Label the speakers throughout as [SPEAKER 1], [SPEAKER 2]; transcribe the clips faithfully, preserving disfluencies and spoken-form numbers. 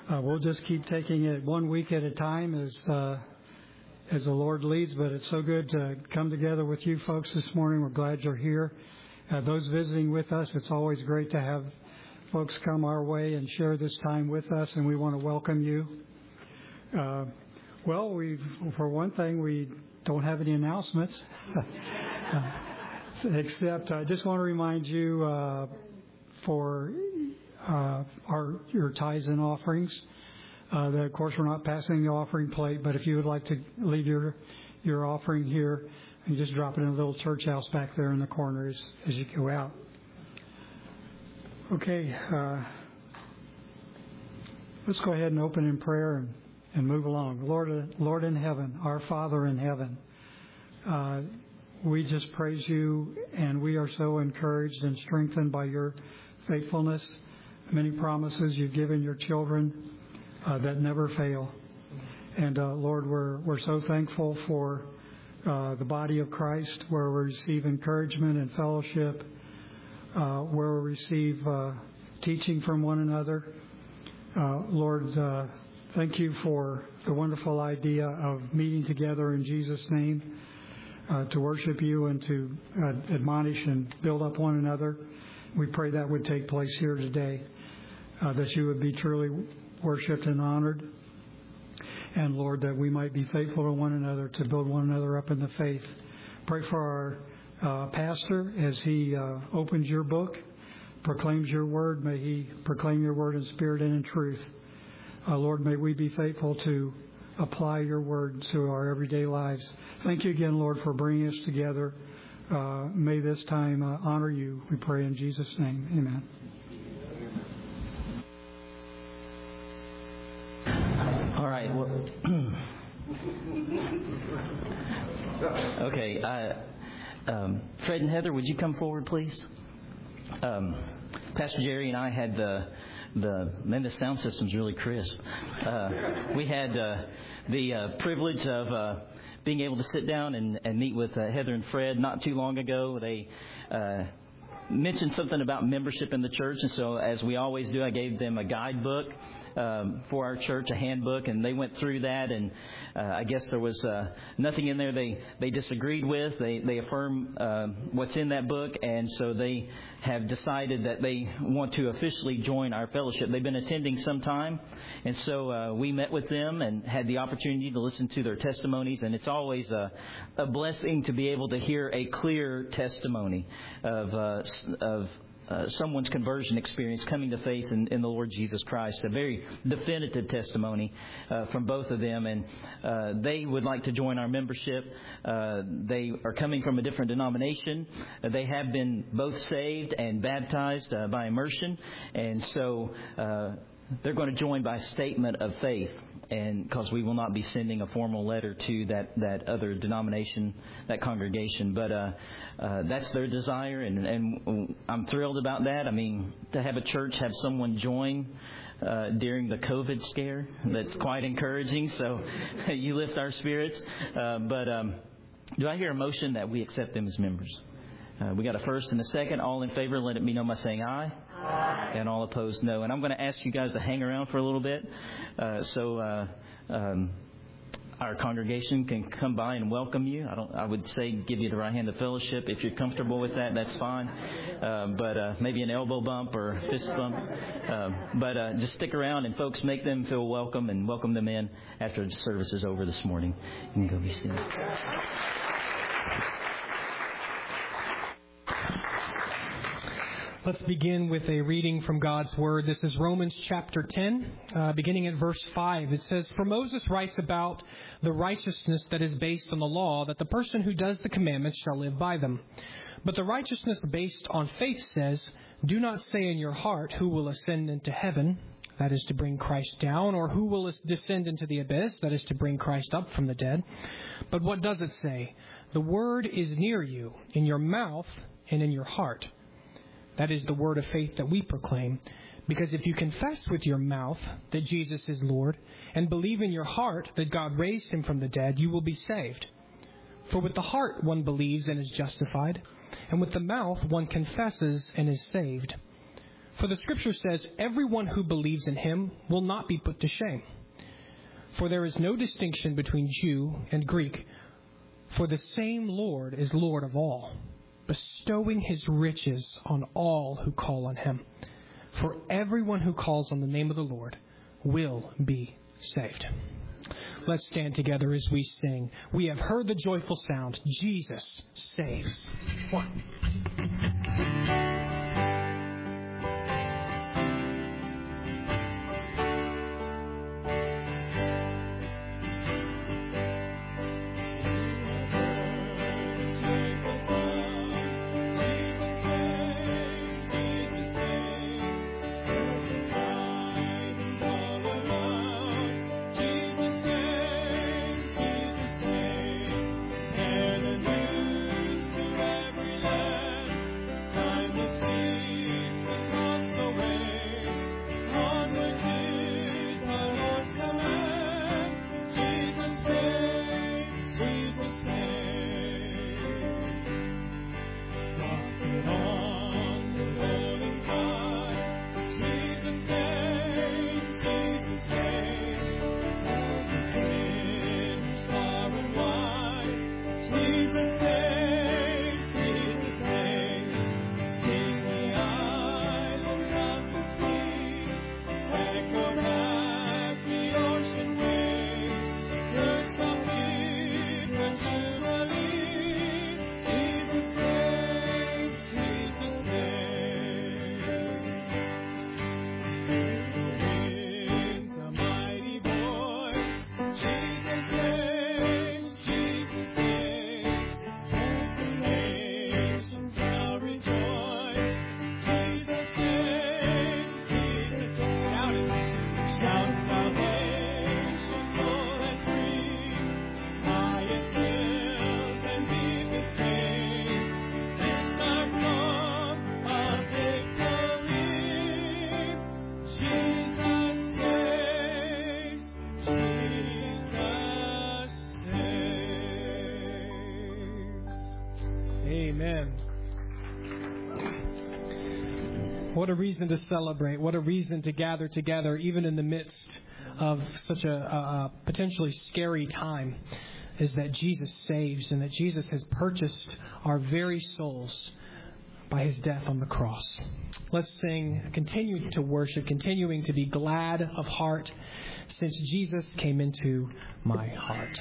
[SPEAKER 1] uh, we'll just keep taking it one week at a time as uh, as the Lord leads. But it's so good to come together with you folks this morning. We're glad you're here. Uh, those visiting with us, it's always great to have folks come our way and share this time with us, and we want to welcome you. Uh, well, we for one thing, we don't have any announcements, uh, except I just want to remind you uh, for uh, our your tithes and offerings uh, that, of course, we're not passing the offering plate, but if you would like to leave your your offering here, you just drop it in a little church house back there in the corner as, as you go out. Okay, uh, let's go ahead and open in prayer and, and move along. Lord, Lord in heaven, our Father in heaven, uh, we just praise you, and we are so encouraged and strengthened by your faithfulness. Many promises you've given your children uh, that never fail. And uh, Lord, we're we're so thankful for uh, the body of Christ, where we receive encouragement and fellowship, uh, where we receive uh, teaching from one another. Uh, Lord, uh, thank you for the wonderful idea of meeting together in Jesus' name uh, to worship you and to uh, admonish and build up one another. We pray that would take place here today, uh, that you would be truly worshipped and honored. And, Lord, that we might be faithful to one another to build one another up in the faith. Pray for our uh, pastor as he uh, opens your book, proclaims your word. May he proclaim your word in spirit and in truth. Uh, Lord, may we be faithful to apply your word to our everyday lives. Thank you again, Lord, for bringing us together. Uh, may this time uh, honor you, we pray in Jesus' name. Amen.
[SPEAKER 2] All right. Well, okay. Uh, um, Fred and Heather, would you come forward, please? Um, Pastor Jerry and I had the the man, the sound system's really crisp. Uh, we had uh, the uh, privilege of uh, being able to sit down and, and meet with uh, Heather and Fred not too long ago. They uh, mentioned something about membership in the church, and so as we always do, I gave them a guidebook um, for our church, a handbook, and they went through that, and uh, I guess there was uh, nothing in there they, they disagreed with. They they affirm uh, what's in that book, and so they have decided that they want to officially join our fellowship. They've been attending some time, and so uh, we met with them and had the opportunity to listen to their testimonies, and it's always a, a blessing to be able to hear a clear testimony of uh, of uh, someone's conversion experience, coming to faith in, in the Lord Jesus Christ. A very definitive testimony uh, from both of them, and uh, they would like to join our membership. Uh, they are coming from a different denomination. Uh, they have been both saved and baptized uh, by immersion, and so uh, they're going to join by statement of faith. And because we will not be sending a formal letter to that, that other denomination, that congregation. But uh, uh, that's their desire, and, and I'm thrilled about that. I mean, to have a church have someone join uh, during the COVID scare, that's quite encouraging. So you lift our spirits. Uh, but um, do I hear a motion that we accept them as members? Uh, we got a first and a second. All in favor, let it be known by saying aye. Aye. And all opposed, no. And I'm going to ask you guys to hang around for a little bit uh, so uh, um, our congregation can come by and welcome you. I don't. I would say give you the right hand of fellowship. If you're comfortable with that, that's fine. Uh, but uh, maybe an elbow bump or a fist bump. Uh, but uh, just stick around, and folks, make them feel welcome and welcome them in after the service is over this morning. You can go be seated.
[SPEAKER 3] Let's begin with a reading from God's Word. This is Romans chapter ten, uh, beginning at verse five. It says, "For Moses writes about the righteousness that is based on the law, that the person who does the commandments shall live by them. But the righteousness based on faith says, do not say in your heart, who will ascend into heaven, that is to bring Christ down, or who will descend into the abyss, that is to bring Christ up from the dead. But what does it say? The word is near you, in your mouth and in your heart. That is the word of faith that we proclaim. Because if you confess with your mouth that Jesus is Lord and believe in your heart that God raised him from the dead, you will be saved. For with the heart one believes and is justified, and with the mouth one confesses and is saved. For the Scripture says, everyone who believes in him will not be put to shame. For there is no distinction between Jew and Greek, for the same Lord is Lord of all, bestowing his riches on all who call on him. For everyone who calls on the name of the Lord will be saved. Let's stand together as we sing. We have heard the joyful sound. Jesus saves. One. What a reason to celebrate. What a reason to gather together, even in the midst of such a, a, a potentially scary time, is that Jesus saves and that Jesus has purchased our very souls by his death on the cross. Let's sing, continue to worship, continuing to be glad of heart, since Jesus came into my heart.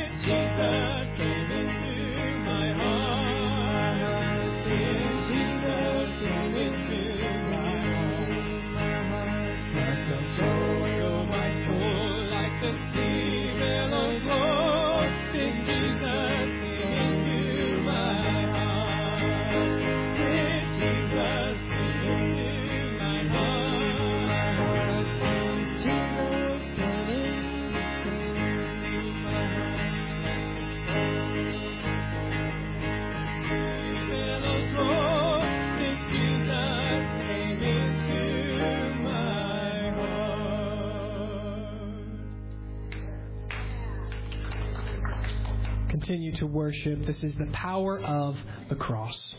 [SPEAKER 4] Jesus came into my heart. Jesus
[SPEAKER 3] continue to worship. This is the power of the cross.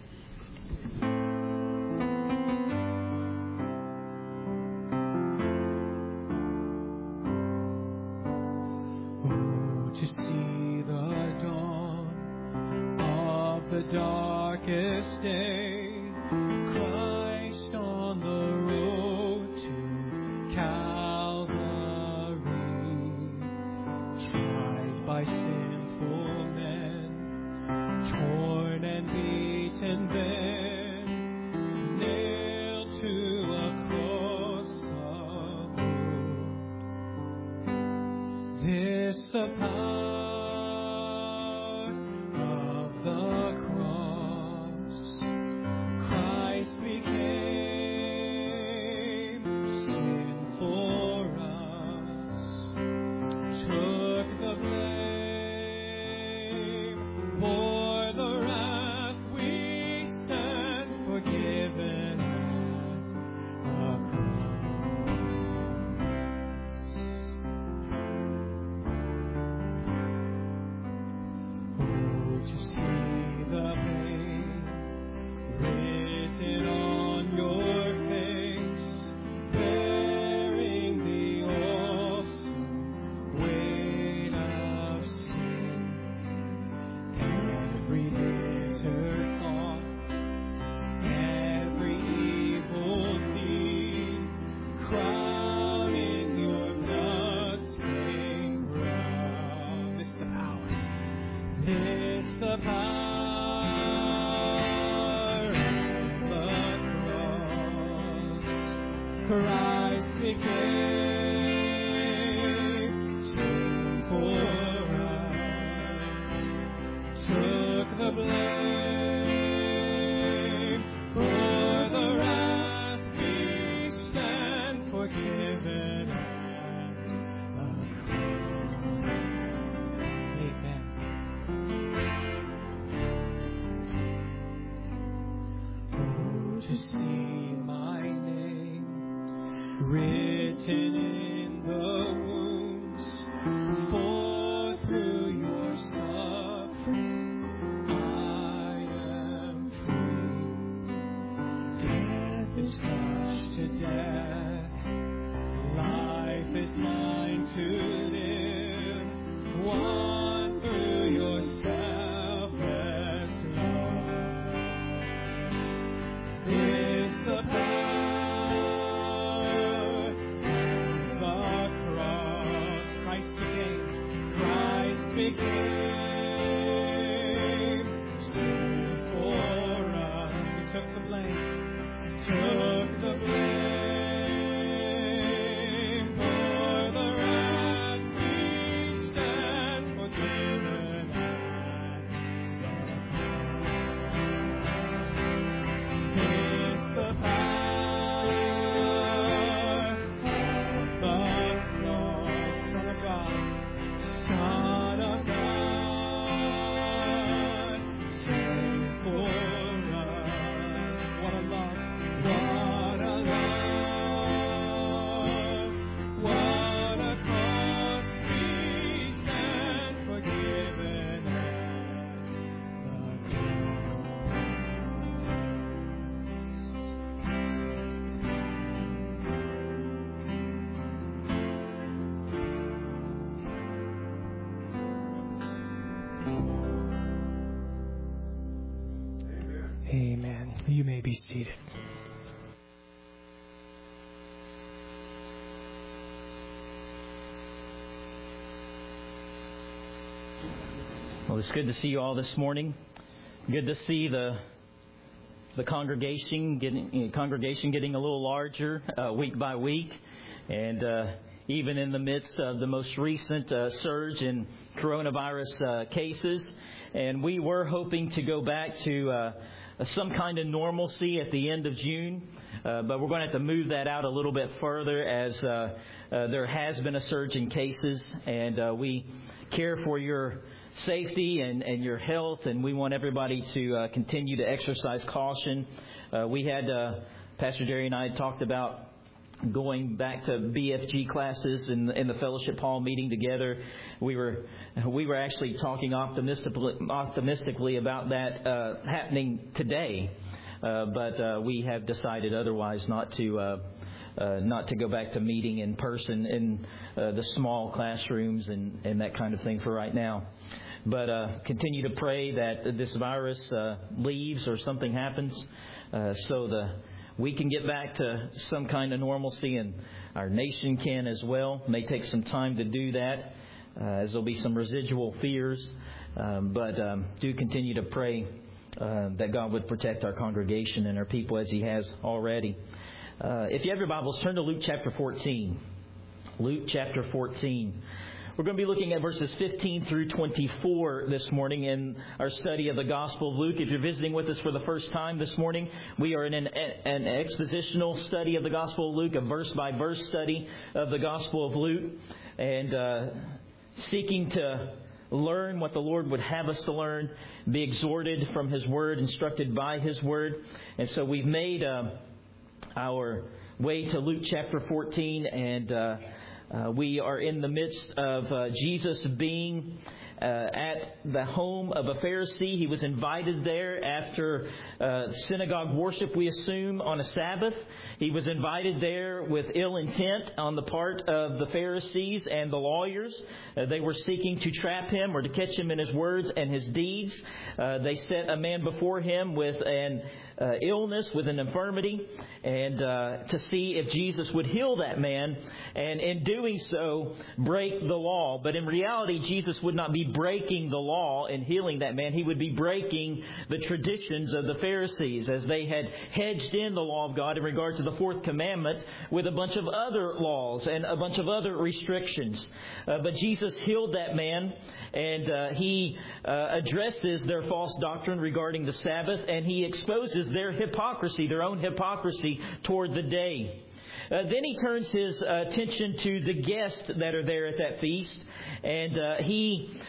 [SPEAKER 4] To see the dawn of the darkest day, Christ on the road to Calvary, tried by sinful men, torn and beaten then, nailed to a cross of wood. This the power Christ became sin for us, took the blame for the wrath we stand forgiven at the cross. Amen. Oh, to see my name written in the wounds, for through your suffering I am free. Death is crushed to death, life is mine to live, won through your selfless love. Is the power became sin for us. He took the blame, took the blame for the wrath we stand forgiven at the cross. Is the power of the cross, Son of God, Son of God. Amen. You may be seated.
[SPEAKER 2] Well, it's good to see you all this morning. Good to see the the congregation getting you know, congregation getting a little larger uh, week by week, and uh, even in the midst of the most recent uh, surge in coronavirus uh, cases. And we were hoping to go back to uh, some kind of normalcy at the end of June, uh, but we're going to have to move that out a little bit further as uh, uh, there has been a surge in cases, and uh, we care for your safety and, and your health, and we want everybody to uh, continue to exercise caution. Uh, we had, uh, Pastor Jerry and I had talked about going back to B F G classes in the, in the fellowship hall, meeting together. We were we were actually talking optimistically, optimistically about that uh, happening today, uh, but uh, we have decided otherwise, not to uh, uh, not to go back to meeting in person in uh, the small classrooms and, and that kind of thing for right now. But uh, continue to pray that this virus uh, leaves or something happens, uh, so the we can get back to some kind of normalcy, and our nation can as well. It may take some time to do that, uh, as there'll be some residual fears. Um, but um, do continue to pray uh, that God would protect our congregation and our people as He has already. Uh, if you have your Bibles, turn to Luke chapter fourteen. Luke chapter fourteen. We're going to be looking at verses fifteen through twenty-four this morning in our study of the Gospel of Luke. If you're visiting with us for the first time this morning, we are in an, an expositional study of the Gospel of Luke, a verse-by-verse study of the Gospel of Luke, and uh, seeking to learn what the Lord would have us to learn, be exhorted from His Word, instructed by His Word. And so we've made uh, our way to Luke chapter fourteen, and Uh, Uh, we are in the midst of uh, Jesus being uh, at the home of a Pharisee. He was invited there after uh, synagogue worship, we assume, on a Sabbath. He was invited there with ill intent on the part of the Pharisees and the lawyers. Uh, they were seeking to trap him or to catch him in his words and his deeds. Uh, they set a man before him with an Uh, illness, with an infirmity, and uh, to see if Jesus would heal that man, and in doing so, break the law. But in reality, Jesus would not be breaking the law in healing that man. He would be breaking the traditions of the Pharisees, as they had hedged in the law of God in regard to the fourth commandment with a bunch of other laws and a bunch of other restrictions. Uh, but Jesus healed that man, and uh, He uh, addresses their false doctrine regarding the Sabbath, and He exposes their hypocrisy, their own hypocrisy toward the day. Uh, then He turns His uh, attention to the guests that are there at that feast, and uh, He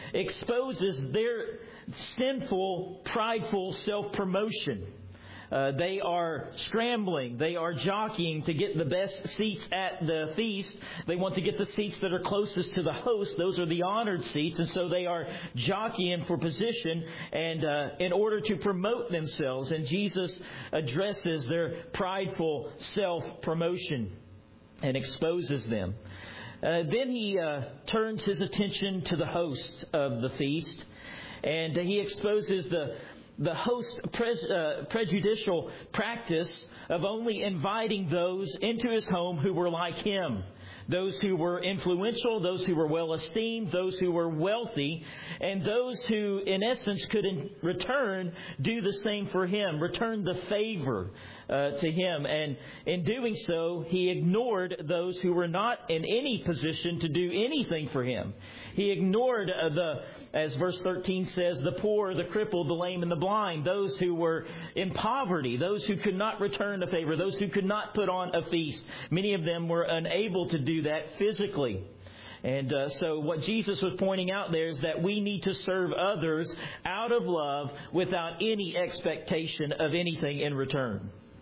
[SPEAKER 2] exposes their sinful, prideful self-promotion. Uh, they are scrambling. They are jockeying to get the best seats at the feast. They want to get the seats that are closest to the host. Those are the honored seats. And so they are jockeying for position and uh, in order to promote themselves. And Jesus addresses their prideful self-promotion and exposes them. Uh, then He uh, turns His attention to the host of the feast. And uh, He exposes the the host's pre- uh, prejudicial practice of only inviting those into his home who were like him, those who were influential, those who were well esteemed, those who were wealthy, and those who, in essence, could in return do the same for him, return the favor uh, to him. And in doing so, He ignored those who were not in any position to do anything for him. He ignored uh, the, as verse thirteen says, the poor, the crippled, the lame, and the blind, those who were in poverty, those who could not return a favor, those who could not put on a feast. Many of them were unable to do that physically. And uh, so what Jesus was pointing out there is that we need to serve others out of love without any expectation of anything in return.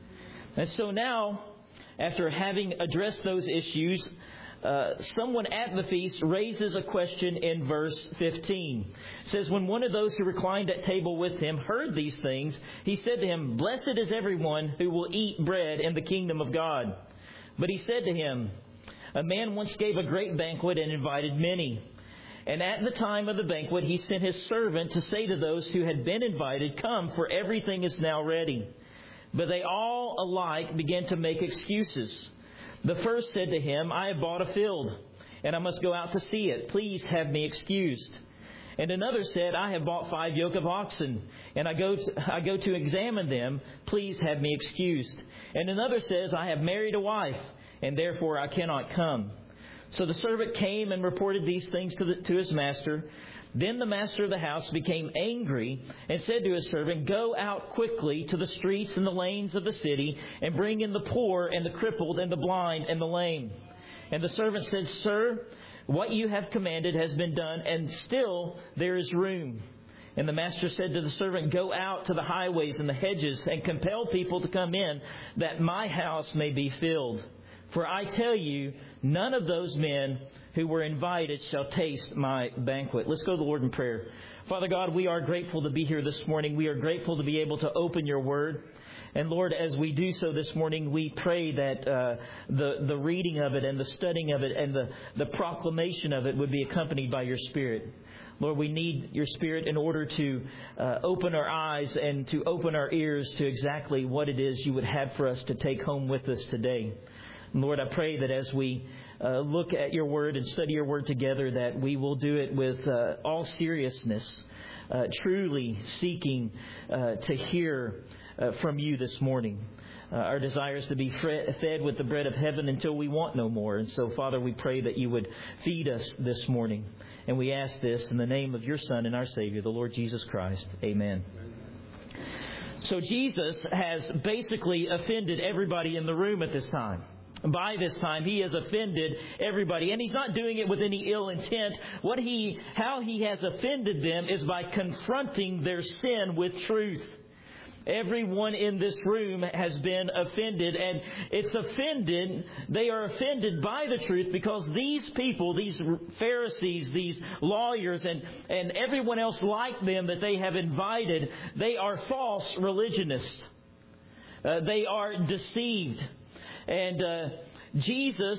[SPEAKER 2] And so now, after having addressed those issues, Uh, someone at the feast raises a question in verse fifteen. It says, when one of those who reclined at table with him heard these things, he said to him, "Blessed is everyone who will eat bread in the kingdom of God." But he said to him, "A man once gave a great banquet and invited many. And at the time of the banquet, he sent his servant to say to those who had been invited, 'Come, for everything is now ready.' But they all alike began to make excuses. The first said to him, 'I have bought a field, and I must go out to see it. Please have me excused.' And another said, 'I have bought five yoke of oxen, and I go to, I go to examine them. Please have me excused.' And another says, 'I have married a wife, and therefore I cannot come.' So the servant came and reported these things to, the, to his master. Then the master of the house became angry and said to his servant, 'Go out quickly to the streets and the lanes of the city and bring in the poor and the crippled and the blind and the lame.' And the servant said, 'Sir, what you have commanded has been done, and still there is room.' And the master said to the servant, 'Go out to the highways and the hedges and compel people to come in, that my house may be filled.
[SPEAKER 5] For I tell you, none of those men who were invited shall taste my banquet." Let's go to the Lord in prayer. Father God, we are grateful to be here this morning. We are grateful to be able to open your word. And Lord, as we do so this morning, we pray that uh, the, the reading of it and the studying of it and the, the proclamation of it would be accompanied by your Spirit. Lord, we need your Spirit in order to uh, open our eyes and to open our ears to exactly what it is you would have for us to take home with us today. And Lord, I pray that as we uh, look at your word and study your word together, that we will do it with uh, all seriousness, uh, truly seeking uh, to hear uh, from you this morning. Uh, our desire is to be fed with the bread of heaven until we want no more. And so, Father, we pray that you would feed us this morning. And we ask this in the name of your Son and our Savior, the Lord Jesus Christ. Amen. So Jesus has basically offended everybody in the room at this time. By this time, he has offended everybody. And he's not doing it with any ill intent. What he, how he has offended them is by confronting their sin with truth. Everyone in this room has been offended, and it's offended, they are offended by the truth because these people, these Pharisees, these lawyers, and, and everyone else like them that they have invited, they are false religionists. Uh, they are deceived. And uh, Jesus,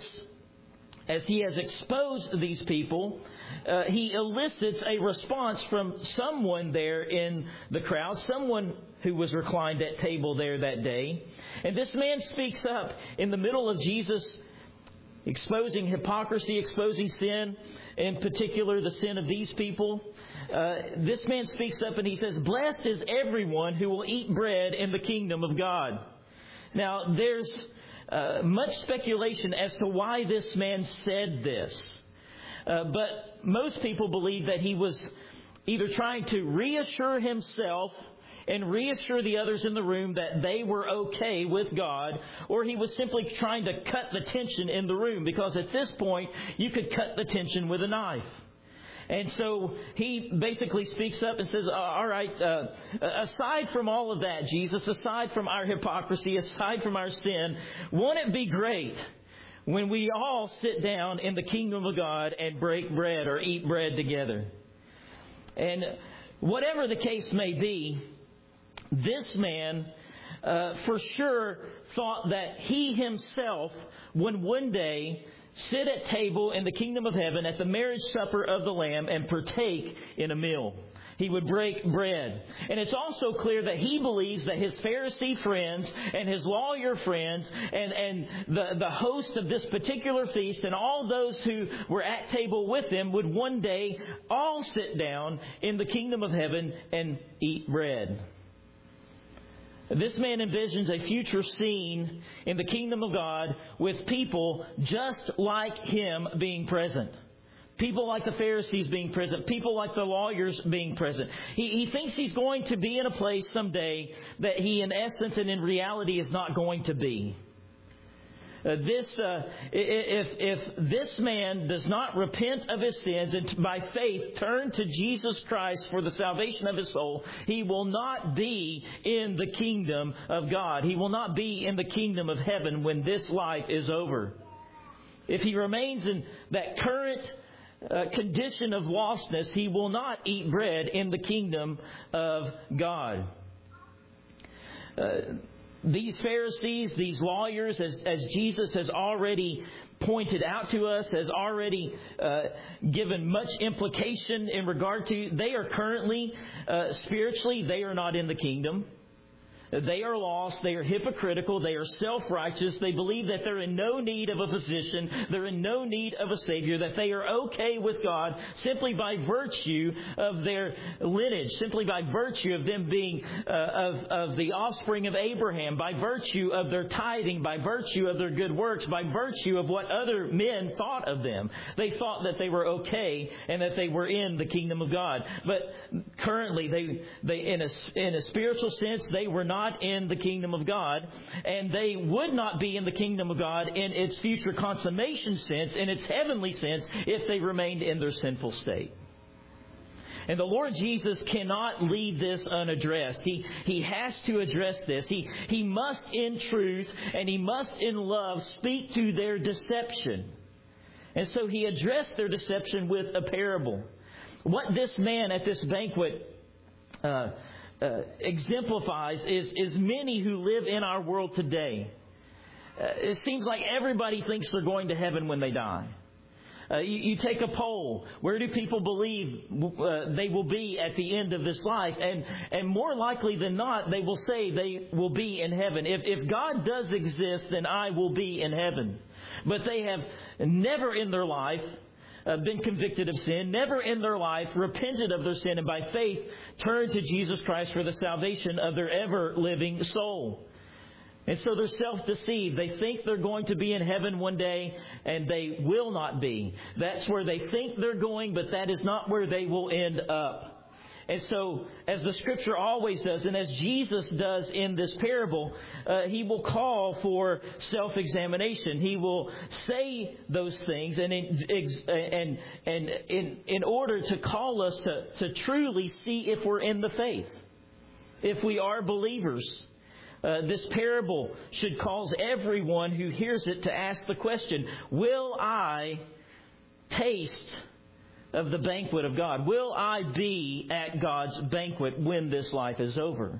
[SPEAKER 5] as he has exposed these people, uh, he elicits a response from someone there in the crowd, someone who was reclined at table there that day. And this man speaks up in the middle of Jesus exposing hypocrisy, exposing sin, in particular the sin of these people. Uh, this man speaks up and he says, "Blessed is everyone who will eat bread in the kingdom of God." Now, there's uh, much speculation as to why this man said this. Uh, but most people believe that he was either trying to reassure himself and reassure the others in the room that they were okay with God, or he was simply trying to cut the tension in the room, because at this point you could cut the tension with a knife. And so he basically speaks up and says, all right, uh, aside from all of that, Jesus, aside from our hypocrisy, aside from our sin, won't it be great when we all sit down in the kingdom of God and break bread or eat bread together? And whatever the case may be, this man uh, for sure thought that he himself would one day sit at table in the kingdom of heaven at the marriage supper of the Lamb and partake in a meal. He would break bread. And it's also clear that he believes that his Pharisee friends and his lawyer friends and, and the, the host of this particular feast and all those who were at table with him would one day all sit down in the kingdom of heaven and eat bread. This man envisions a future scene in the kingdom of God with people just like him being present. People like the Pharisees being present. People like the lawyers being present. He, he thinks he's going to be in a place someday that he in essence and in reality is not going to be. Uh, this, uh, if, if this man does not repent of his sins and by faith turn to Jesus Christ for the salvation of his soul, he will not be in the kingdom of God. He will not be in the kingdom of heaven when this life is over. If he remains in that current uh, condition of lostness, he will not eat bread in the kingdom of God. Uh, These Pharisees, these lawyers, as, as Jesus has already pointed out to us, has already uh, given much implication in regard to, they are currently, uh, spiritually, they are not in the kingdom. They are lost. They are hypocritical. They are self-righteous. They believe that they're in no need of a physician. They're in no need of a Savior. That they are okay with God simply by virtue of their lineage, simply by virtue of them being uh, of, of the offspring of Abraham, by virtue of their tithing, by virtue of their good works, by virtue of what other men thought of them. They thought that they were okay and that they were in the kingdom of God. But currently, they, they in a, in a spiritual sense, they were not in the kingdom of God, and they would not be in the kingdom of God in its future consummation sense, in its heavenly sense, if they remained in their sinful state. And the Lord Jesus cannot leave this unaddressed. He, he has to address this. He, he must in truth and He must in love speak to their deception. And so He addressed their deception with a parable. What this man at this banquet uh, uh, exemplifies is, is many who live in our world today. Uh, it seems like everybody thinks they're going to heaven when they die. Uh, you, you take a poll. Where do people believe uh, they will be at the end of this life? And and more likely than not, they will say they will be in heaven. If if God does exist, then I will be in heaven. But they have never in their life uh, been convicted of sin, never in their life repented of their sin, and by faith turned to Jesus Christ for the salvation of their ever-living soul. And so they're self-deceived. They think they're going to be in heaven one day, and they will not be. That's where they think they're going, but that is not where they will end up. And so, as the Scripture always does, and as Jesus does in this parable, uh, He will call for self-examination. He will say those things, and in, and and in in order to call us to, to truly see if we're in the faith, if we are believers. Uh, this parable should cause everyone who hears it to ask the question, will I taste of the banquet of God? Will I be at God's banquet when this life is over?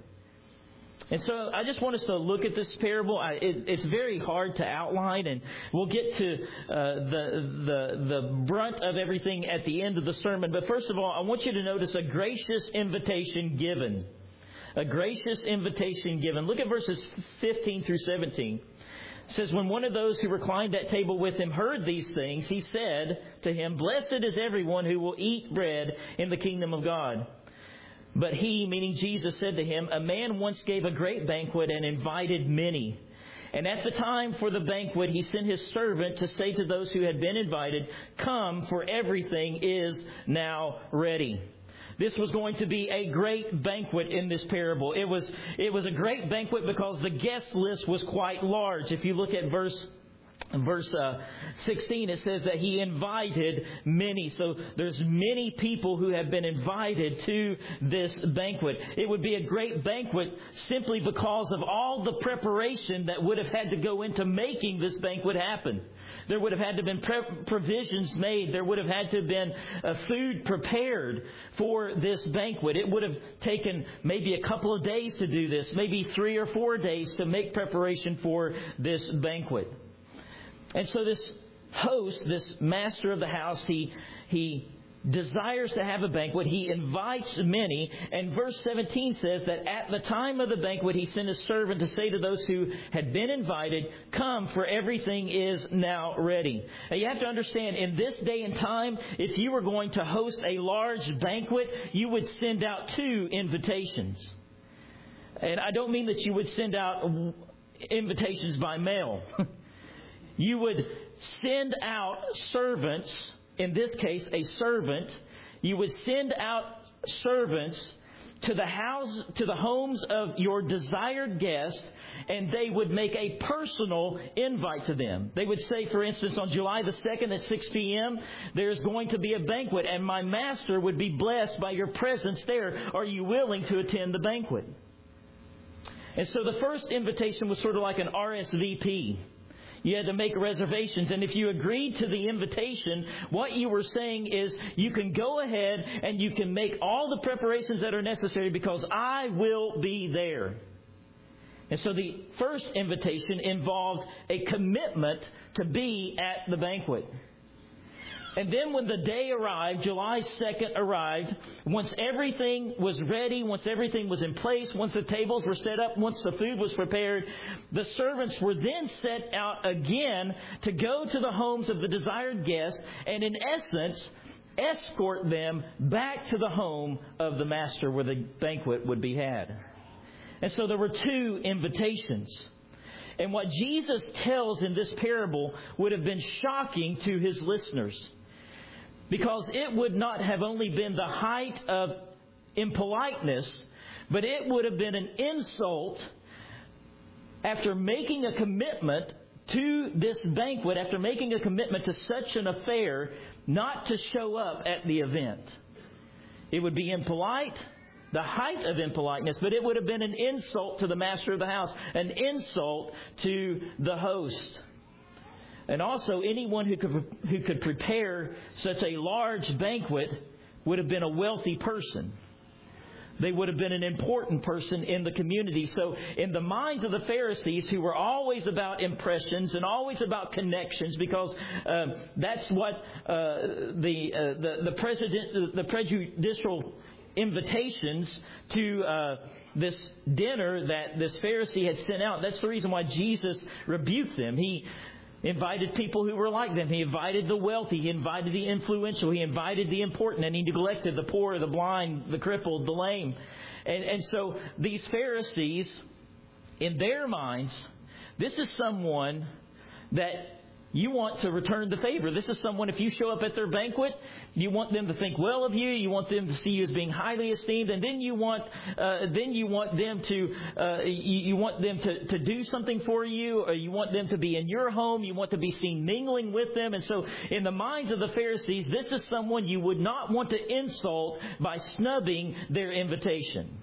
[SPEAKER 5] And so I just want us to look at this parable. I, it, it's very hard to outline, and we'll get to uh, the, the, the brunt of everything at the end of the sermon. But first of all, I want you to notice a gracious invitation given. A gracious invitation given. Look at verses fifteen through seventeen. It says, when one of those who reclined at table with him heard these things, he said to him, blessed is everyone who will eat bread in the kingdom of God. But he, meaning Jesus, said to him, a man once gave a great banquet and invited many. And at the time for the banquet, he sent his servant to say to those who had been invited, come, for everything is now ready. This was going to be a great banquet in this parable. It was it was a great banquet because the guest list was quite large. If you look at verse verse uh, sixteen, it says that he invited many. So there's many people who have been invited to this banquet. It would be a great banquet simply because of all the preparation that would have had to go into making this banquet happen. There would have had to have been pre- provisions made. There would have had to have been uh, food prepared for this banquet. It would have taken maybe a couple of days to do this, maybe three or four days to make preparation for this banquet. And so this host, this master of the house, he he desires to have a banquet. He invites many. And verse seventeen says that at the time of the banquet, he sent his servant to say to those who had been invited, come, for everything is now ready. Now you have to understand, in this day and time, if you were going to host a large banquet, you would send out two invitations. And I don't mean that you would send out invitations by mail. You would send out servants. In this case, a servant. You would send out servants to the house, to the homes of your desired guest, and they would make a personal invite to them. They would say, for instance, on July the second at six p.m., there's going to be a banquet, and my master would be blessed by your presence there. Are you willing to attend the banquet? And so the first invitation was sort of like an R S V P. You had to make reservations. And if you agreed to the invitation, what you were saying is you can go ahead and you can make all the preparations that are necessary because I will be there. And so the first invitation involved a commitment to be at the banquet. And then when the day arrived, July second arrived, once everything was ready, once everything was in place, once the tables were set up, once the food was prepared, the servants were then sent out again to go to the homes of the desired guests and in essence escort them back to the home of the master where the banquet would be had. And so there were two invitations. And what Jesus tells in this parable would have been shocking to his listeners. Because it would not have only been the height of impoliteness, but it would have been an insult after making a commitment to this banquet, after making a commitment to such an affair, not to show up at the event. It would be impolite, the height of impoliteness, but it would have been an insult to the master of the house, an insult to the host. And also, anyone who could who could prepare such a large banquet would have been a wealthy person. They would have been an important person in the community. So in the minds of the Pharisees, who were always about impressions and always about connections, because uh, that's what uh, the, uh, the the president the prejudicial invitations to uh, this dinner that this Pharisee had sent out. That's the reason why Jesus rebuked them. He invited people who were like them. He invited the wealthy. He invited the influential. He invited the important. And he neglected the poor, the blind, the crippled, the lame. And, and so these Pharisees, in their minds, this is someone that you want to return the favor. This is someone, if you show up at their banquet, you want them to think well of you. You want them to see you as being highly esteemed, and then you want, uh, then you want them to, uh, you, you want them to, to do something for you, or you want them to be in your home. You want to be seen mingling with them, and so in the minds of the Pharisees, this is someone you would not want to insult by snubbing their invitation.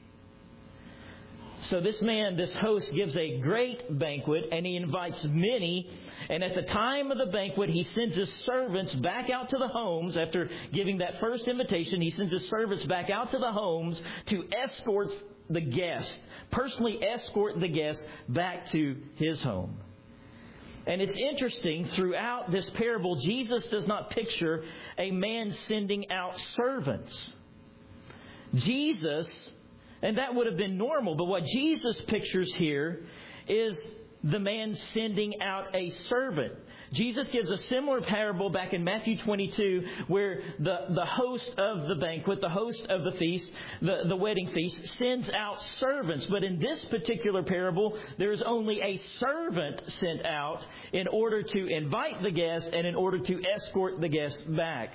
[SPEAKER 5] So this man, this host, gives a great banquet, and he invites many. And at the time of the banquet, he sends his servants back out to the homes. After giving that first invitation, he sends his servants back out to the homes to escort the guest, personally escort the guest back to his home. And it's interesting, throughout this parable, Jesus does not picture a man sending out servants. Jesus, and that would have been normal, but what Jesus pictures here is the man sending out a servant. Jesus gives a similar parable back in Matthew twenty-two, where the, the host of the banquet, the host of the feast, the, the wedding feast, sends out servants. But in this particular parable, there is only a servant sent out in order to invite the guest and in order to escort the guest back.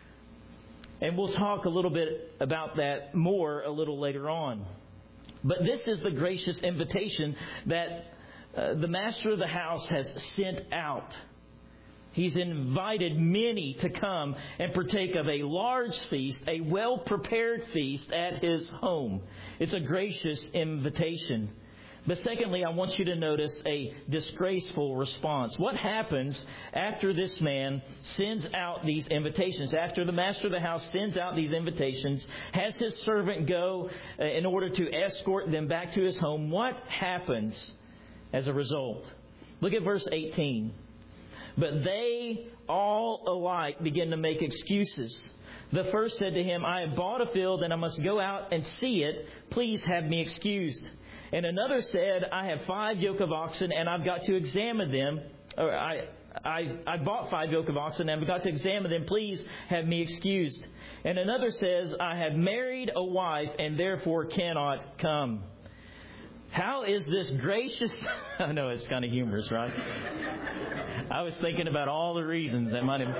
[SPEAKER 5] And we'll talk a little bit about that more a little later on. But this is the gracious invitation that Uh, the master of the house has sent out. He's invited many to come and partake of a large feast, a well-prepared feast at his home. It's a gracious invitation. But secondly, I want you to notice a disgraceful response. What happens after this man sends out these invitations? After the master of the house sends out these invitations, has his servant go uh, in order to escort them back to his home, what happens as a result? Look at verse eighteen. But they all alike begin to make excuses. The first said to him, I have bought a field and I must go out and see it. Please have me excused. And another said, I have five yoke of oxen and I've got to examine them. Or I, I, I bought five yoke of oxen and I've got to examine them. Please have me excused. And another says, I have married a wife and therefore cannot come. How is this gracious? I know it's kind of humorous, right? I was thinking about all the reasons that might have.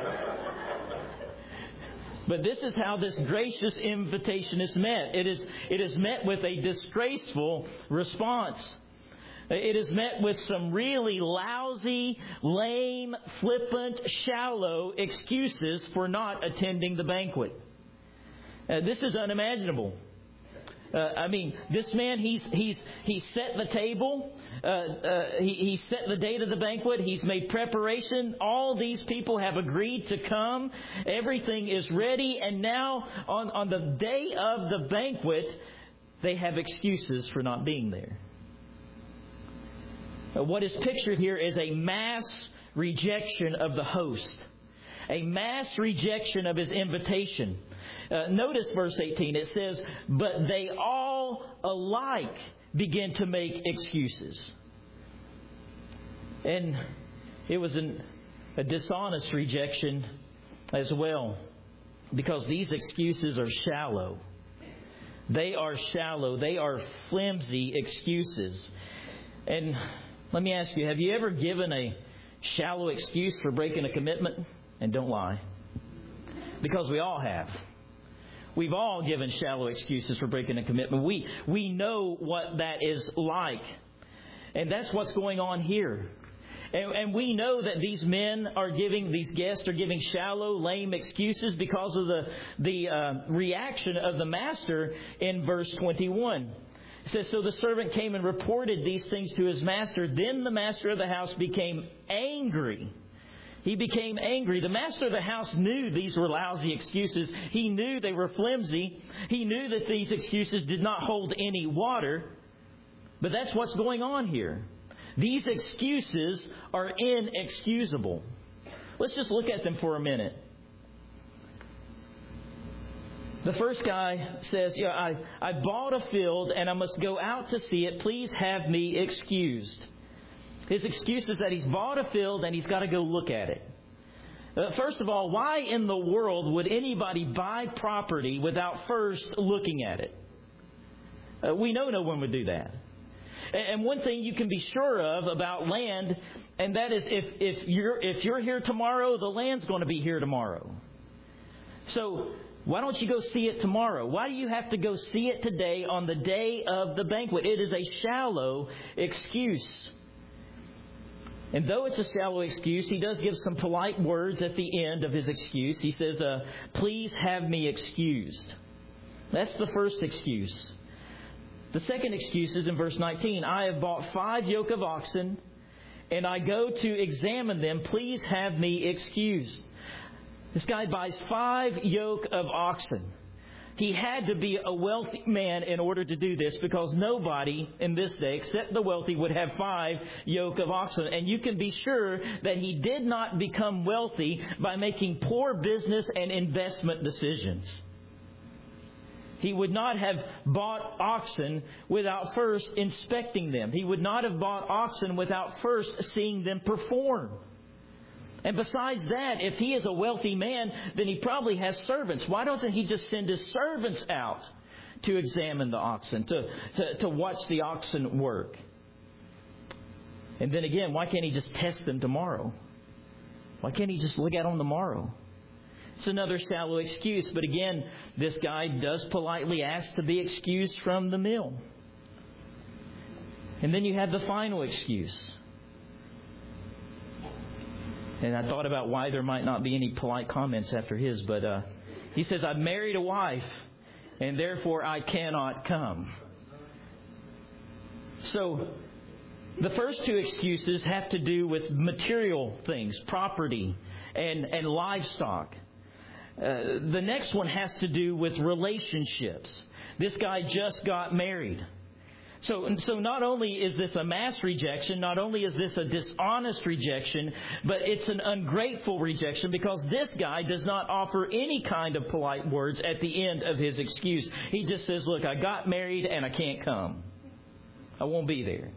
[SPEAKER 5] But this is how this gracious invitation is met. It is, it is met with a disgraceful response. It is met with some really lousy, lame, flippant, shallow excuses for not attending the banquet. Uh, this is unimaginable. Uh, I mean, this man, he's he's he's set the table. Uh, uh, he, he set the date of the banquet. He's made preparation. All these people have agreed to come. Everything is ready. And now, on, on the day of the banquet, they have excuses for not being there. Uh, what is pictured here is a mass rejection of the host. A mass rejection of his invitation. Uh, notice verse eighteen. It says, but they all alike begin to make excuses. And it was an, a dishonest rejection as well, because these excuses are shallow. They are shallow. They are flimsy excuses. And let me ask you, have you ever given a shallow excuse for breaking a commitment? And don't lie. Because we all have. We've all given shallow excuses for breaking a commitment. We we know what that is like. And that's what's going on here. And, and we know that these men are giving, these guests are giving shallow, lame excuses because of the, the uh, reaction of the master in verse twenty-one. It says, so the servant came and reported these things to his master. Then the master of the house became angry. He became angry. The master of the house knew these were lousy excuses. He knew they were flimsy. He knew that these excuses did not hold any water. But that's what's going on here. These excuses are inexcusable. Let's just look at them for a minute. The first guy says, yeah, I, I bought a field and I must go out to see it. Please have me excused. His excuse is that he's bought a field and he's got to go look at it. Uh, first of all, why in the world would anybody buy property without first looking at it? Uh, we know no one would do that. And one thing you can be sure of about land, and that is if, if you're if you're here tomorrow, the land's going to be here tomorrow. So why don't you go see it tomorrow? Why do you have to go see it today on the day of the banquet? It is a shallow excuse. And though it's a shallow excuse, he does give some polite words at the end of his excuse. He says, uh, please have me excused. That's the first excuse. The second excuse is in verse nineteen. I have bought five yoke of oxen, and I go to examine them. Please have me excused. This guy buys five yoke of oxen. He had to be a wealthy man in order to do this, because nobody in this day, except the wealthy, would have five yoke of oxen. And you can be sure that he did not become wealthy by making poor business and investment decisions. He would not have bought oxen without first inspecting them. He would not have bought oxen without first seeing them perform. And besides that, if he is a wealthy man, then he probably has servants. Why doesn't he just send his servants out to examine the oxen, to, to, to watch the oxen work? And then again, why can't he just test them tomorrow? Why can't he just look at them tomorrow? It's another shallow excuse. But again, this guy does politely ask to be excused from the meal. And then you have the final excuse. And I thought about why there might not be any polite comments after his. But uh, he says, I've married a wife, and therefore I cannot come. So the first two excuses have to do with material things, property and, and livestock. Uh, the next one has to do with relationships. This guy just got married. So, so not only is this a mass rejection, not only is this a dishonest rejection, but it's an ungrateful rejection, because this guy does not offer any kind of polite words at the end of his excuse. He just says, look, I got married and I can't come. I won't be there.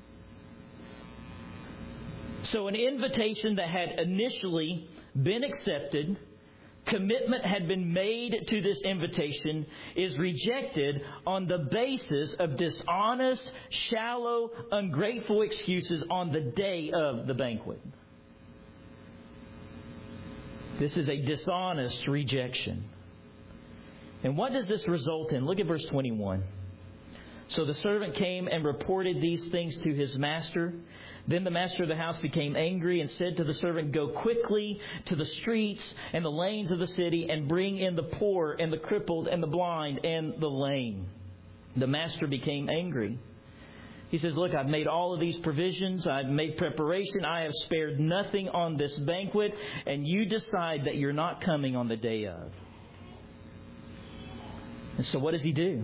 [SPEAKER 5] So an invitation that had initially been accepted, commitment had been made to this invitation, is rejected on the basis of dishonest, shallow, ungrateful excuses on the day of the banquet. This is a dishonest rejection. And what does this result in? Look at verse twenty-one. So the servant came and reported these things to his master. Then the master of the house became angry and said to the servant, go quickly to the streets and the lanes of the city and bring in the poor and the crippled and the blind and the lame. The master became angry. He says, look, I've made all of these provisions. I've made preparation. I have spared nothing on this banquet. And you decide that you're not coming on the day of. And so what does he do?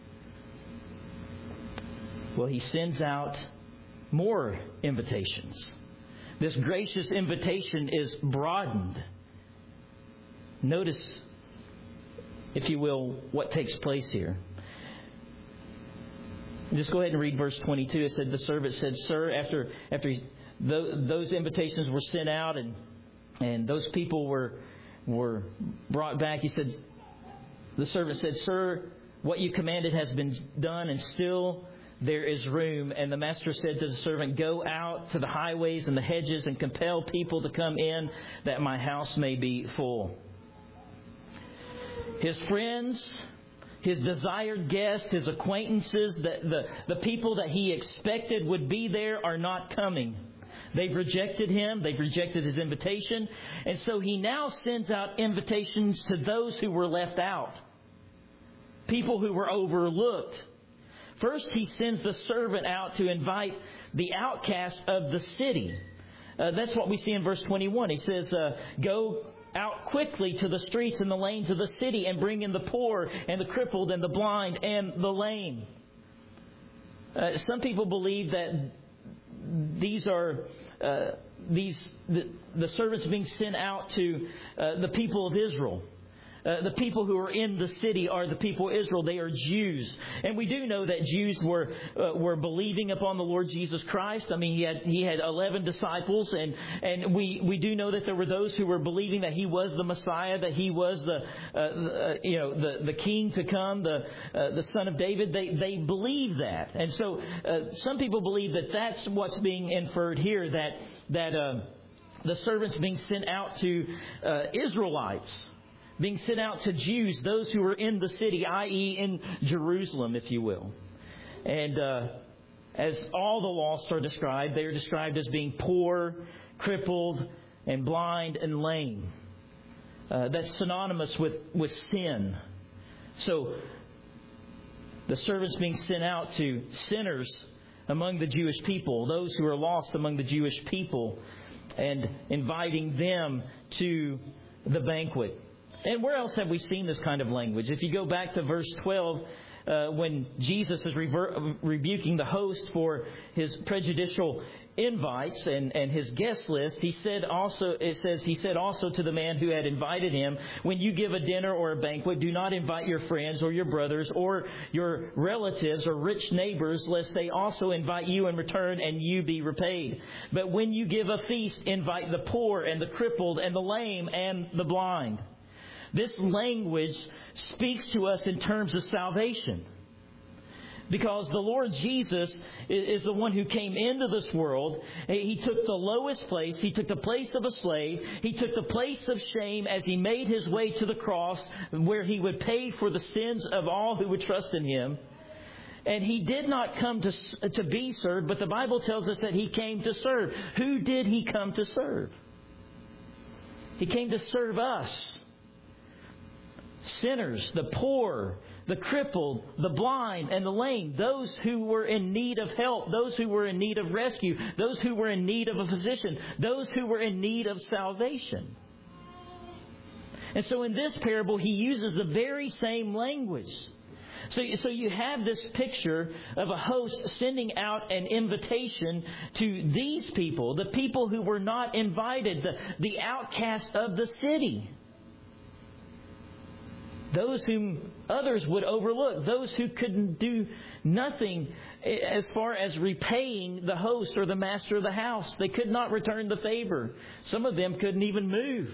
[SPEAKER 5] Well, he sends out more invitations. This gracious invitation is broadened. Notice, if you will, what takes place here. Just go ahead and read verse twenty-two. It said, the servant said, sir, after after he, th- those invitations were sent out and and those people were were brought back, he said, the servant said, sir, what you commanded has been done, and still there is room. And the master said to the servant, go out to the highways and the hedges and compel people to come in, that my house may be full. His friends, his desired guests, his acquaintances, the, the, the people that he expected would be there are not coming. They've rejected him. They've rejected his invitation. And so he now sends out invitations to those who were left out. People who were overlooked. First, he sends the servant out to invite the outcast of the city. Uh, that's what we see in verse twenty-one. He says, uh, go out quickly to the streets and the lanes of the city and bring in the poor and the crippled and the blind and the lame. Uh, some people believe that these are uh, these the, the servants being sent out to uh, the people of Israel. Uh, the people who are in the city are the people of Israel. They are Jews. And we do know that Jews were uh, were believing upon the Lord Jesus Christ. I mean, he had he had eleven disciples, and, and we, we do know that there were those who were believing that he was the Messiah, that he was the uh, the, you know the, the king to come, the uh, the son of David. They they believe that, and so uh, some people believe that that's what's being inferred here. That that uh, the servants being sent out to uh, Israelites. Being sent out to Jews, those who were in the city, that is in Jerusalem, if you will. And uh, as all the lost are described, they are described as being poor, crippled, and blind and lame. Uh, that's synonymous with, with sin. So the servants being sent out to sinners among the Jewish people, those who are lost among the Jewish people, and inviting them to the banquet. And where else have we seen this kind of language? If you go back to verse twelve, uh, when Jesus is rever- rebuking the host for his prejudicial invites and, and his guest list, he said also, it says, he said also to the man who had invited him, when you give a dinner or a banquet, do not invite your friends or your brothers or your relatives or rich neighbors, lest they also invite you in return and you be repaid. But when you give a feast, invite the poor and the crippled and the lame and the blind. This language speaks to us in terms of salvation. Because the Lord Jesus is the one who came into this world. He took the lowest place. He took the place of a slave. He took the place of shame as He made His way to the cross, where He would pay for the sins of all who would trust in Him. And He did not come to, to be served, but the Bible tells us that He came to serve. Who did He come to serve? He came to serve us. Sinners, the poor, the crippled, the blind, and the lame, those who were in need of help, those who were in need of rescue, those who were in need of a physician, those who were in need of salvation. And so in this parable, He uses the very same language. So, so you have this picture of a host sending out an invitation to these people, the people who were not invited, the, the outcast of the city. Those whom others would overlook. Those who couldn't do nothing as far as repaying the host or the master of the house. They could not return the favor. Some of them couldn't even move.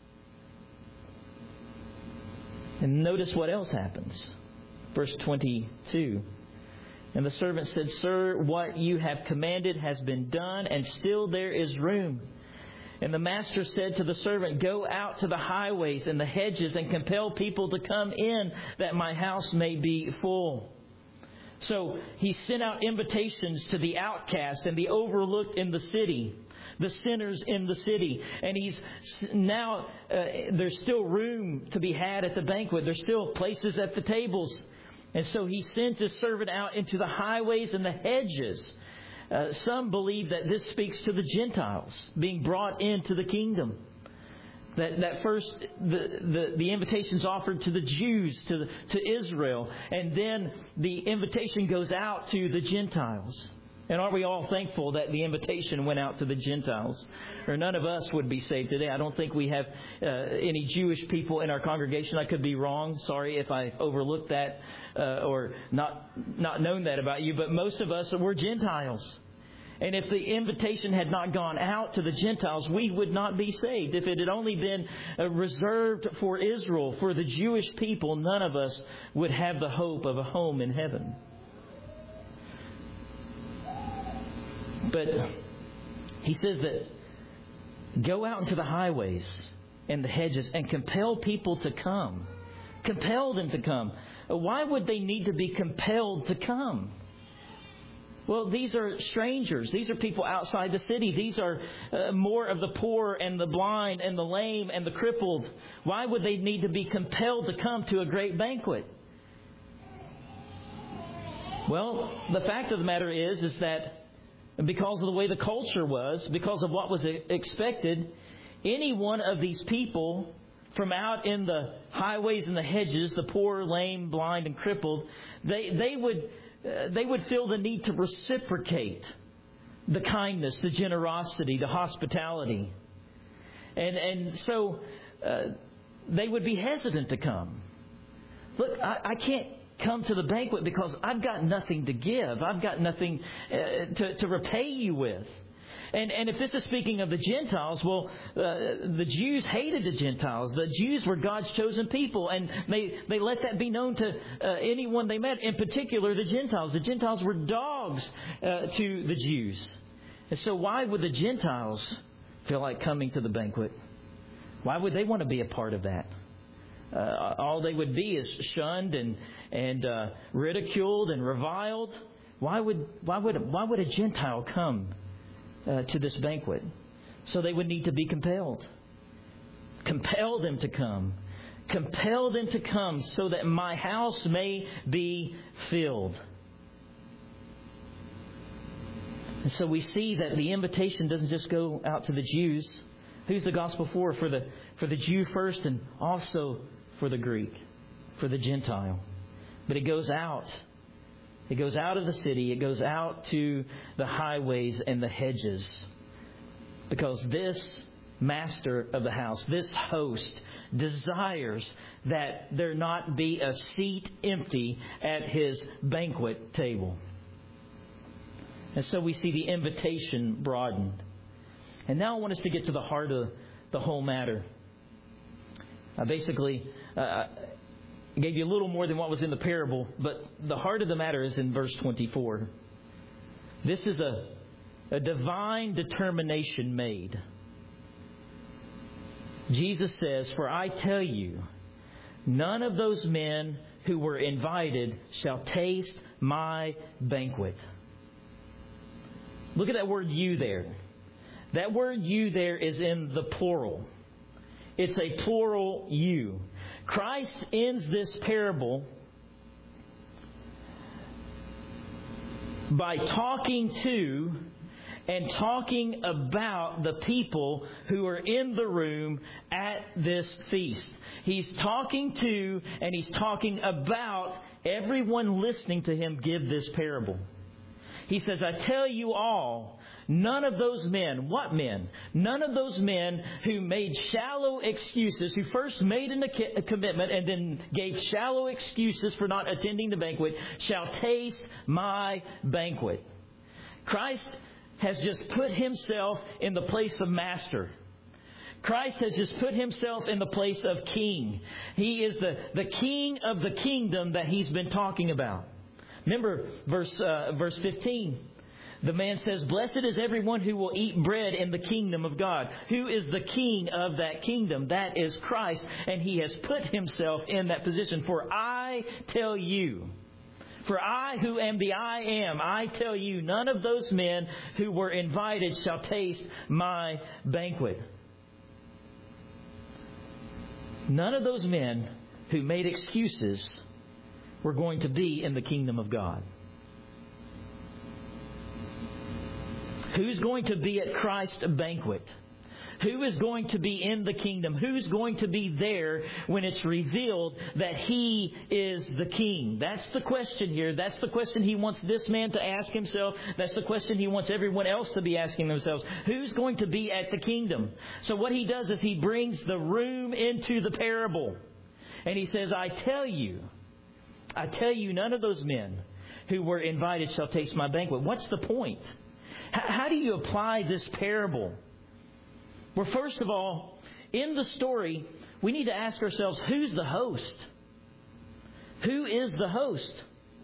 [SPEAKER 5] And notice what else happens. Verse twenty-two. And the servant said, Sir, what you have commanded has been done, and still there is room. And the master said to the servant, Go out to the highways and the hedges and compel people to come in, that my house may be full. So he sent out invitations to the outcast and the overlooked in the city, the sinners in the city. And he's now, uh, there's still room to be had at the banquet. There's still places at the tables. And so he sends his servant out into the highways and the hedges. Uh, some believe that this speaks to the Gentiles being brought into the kingdom. That that first the, the, the invitation's offered to the Jews, to the, to Israel, and then the invitation goes out to the Gentiles. And aren't we all thankful that the invitation went out to the Gentiles? Or none of us would be saved today. I don't think we have uh, any Jewish people in our congregation. I could be wrong. Sorry if I overlooked that uh, or not not known that about you. But most of us were Gentiles. And if the invitation had not gone out to the Gentiles, we would not be saved. If it had only been uh, reserved for Israel, for the Jewish people, none of us would have the hope of a home in heaven. But he says that go out into the highways and the hedges and compel people to come. Compel them to come. Why would they need to be compelled to come? Well, these are strangers. These are people outside the city. These are uh, more of the poor and the blind and the lame and the crippled. Why would they need to be compelled to come to a great banquet? Well, the fact of the matter is, is that because of the way the culture was, because of what was expected, any one of these people from out in the highways and the hedges, the poor, lame, blind, and crippled, they they would uh, they would feel the need to reciprocate the kindness, the generosity, the hospitality, and and so uh, they would be hesitant to come. Look, I, I can't come to the banquet because I've got nothing to give. I've got nothing uh, to, to repay you with. And and if this is speaking of the Gentiles, well, uh, the Jews hated the Gentiles. The Jews were God's chosen people, and they, they let that be known to uh, anyone they met, in particular the Gentiles. The Gentiles were dogs uh, to the Jews. And so why would the Gentiles feel like coming to the banquet? Why would they want to be a part of that? Uh, all they would be is shunned and and uh, ridiculed and reviled. Why would why would why would a Gentile come uh, to this banquet? So they would need to be compelled. Compel them to come. Compel them to come so that my house may be filled. And so we see that the invitation doesn't just go out to the Jews. Who's the gospel for? For the for the Jew first, and also for the Greek, for the Gentile. But it goes out. It goes out of the city. It goes out to the highways and the hedges. Because this master of the house, this host, desires that there not be a seat empty at his banquet table. And so we see the invitation broadened. And now I want us to get to the heart of the whole matter. I basically uh, gave you a little more than what was in the parable, but the heart of the matter is in verse twenty-four. This is a, a divine determination made. Jesus says, "For I tell you, none of those men who were invited shall taste my banquet." Look at that word "you" there. That word "you" there is in the plural. It's a plural "you." Christ ends this parable by talking to and talking about the people who are in the room at this feast. He's talking to and he's talking about everyone listening to him give this parable. He says, "I tell you all, none of those men," what men? None of those men who made shallow excuses, who first made a commitment and then gave shallow excuses for not attending the banquet, shall taste my banquet. Christ has just put himself in the place of master. Christ has just put himself in the place of king. He is the, the king of the kingdom that he's been talking about. Remember verse uh, verse fifteen. The man says, "Blessed is everyone who will eat bread in the kingdom of God." Who is the king of that kingdom? That is Christ. And he has put himself in that position. "For I tell you, for I who am the I am, I tell you, none of those men who were invited shall taste my banquet." None of those men who made excuses were going to be in the kingdom of God. Who's going to be at Christ's banquet? Who is going to be in the kingdom? Who's going to be there when it's revealed that He is the King? That's the question here. That's the question He wants this man to ask himself. That's the question He wants everyone else to be asking themselves. Who's going to be at the kingdom? So what He does is He brings the room into the parable. And He says, I tell you, I tell you, none of those men who were invited shall taste my banquet. What's the point? How do you apply this parable? Well, first of all, in the story, we need to ask ourselves, who's the host? Who is the host?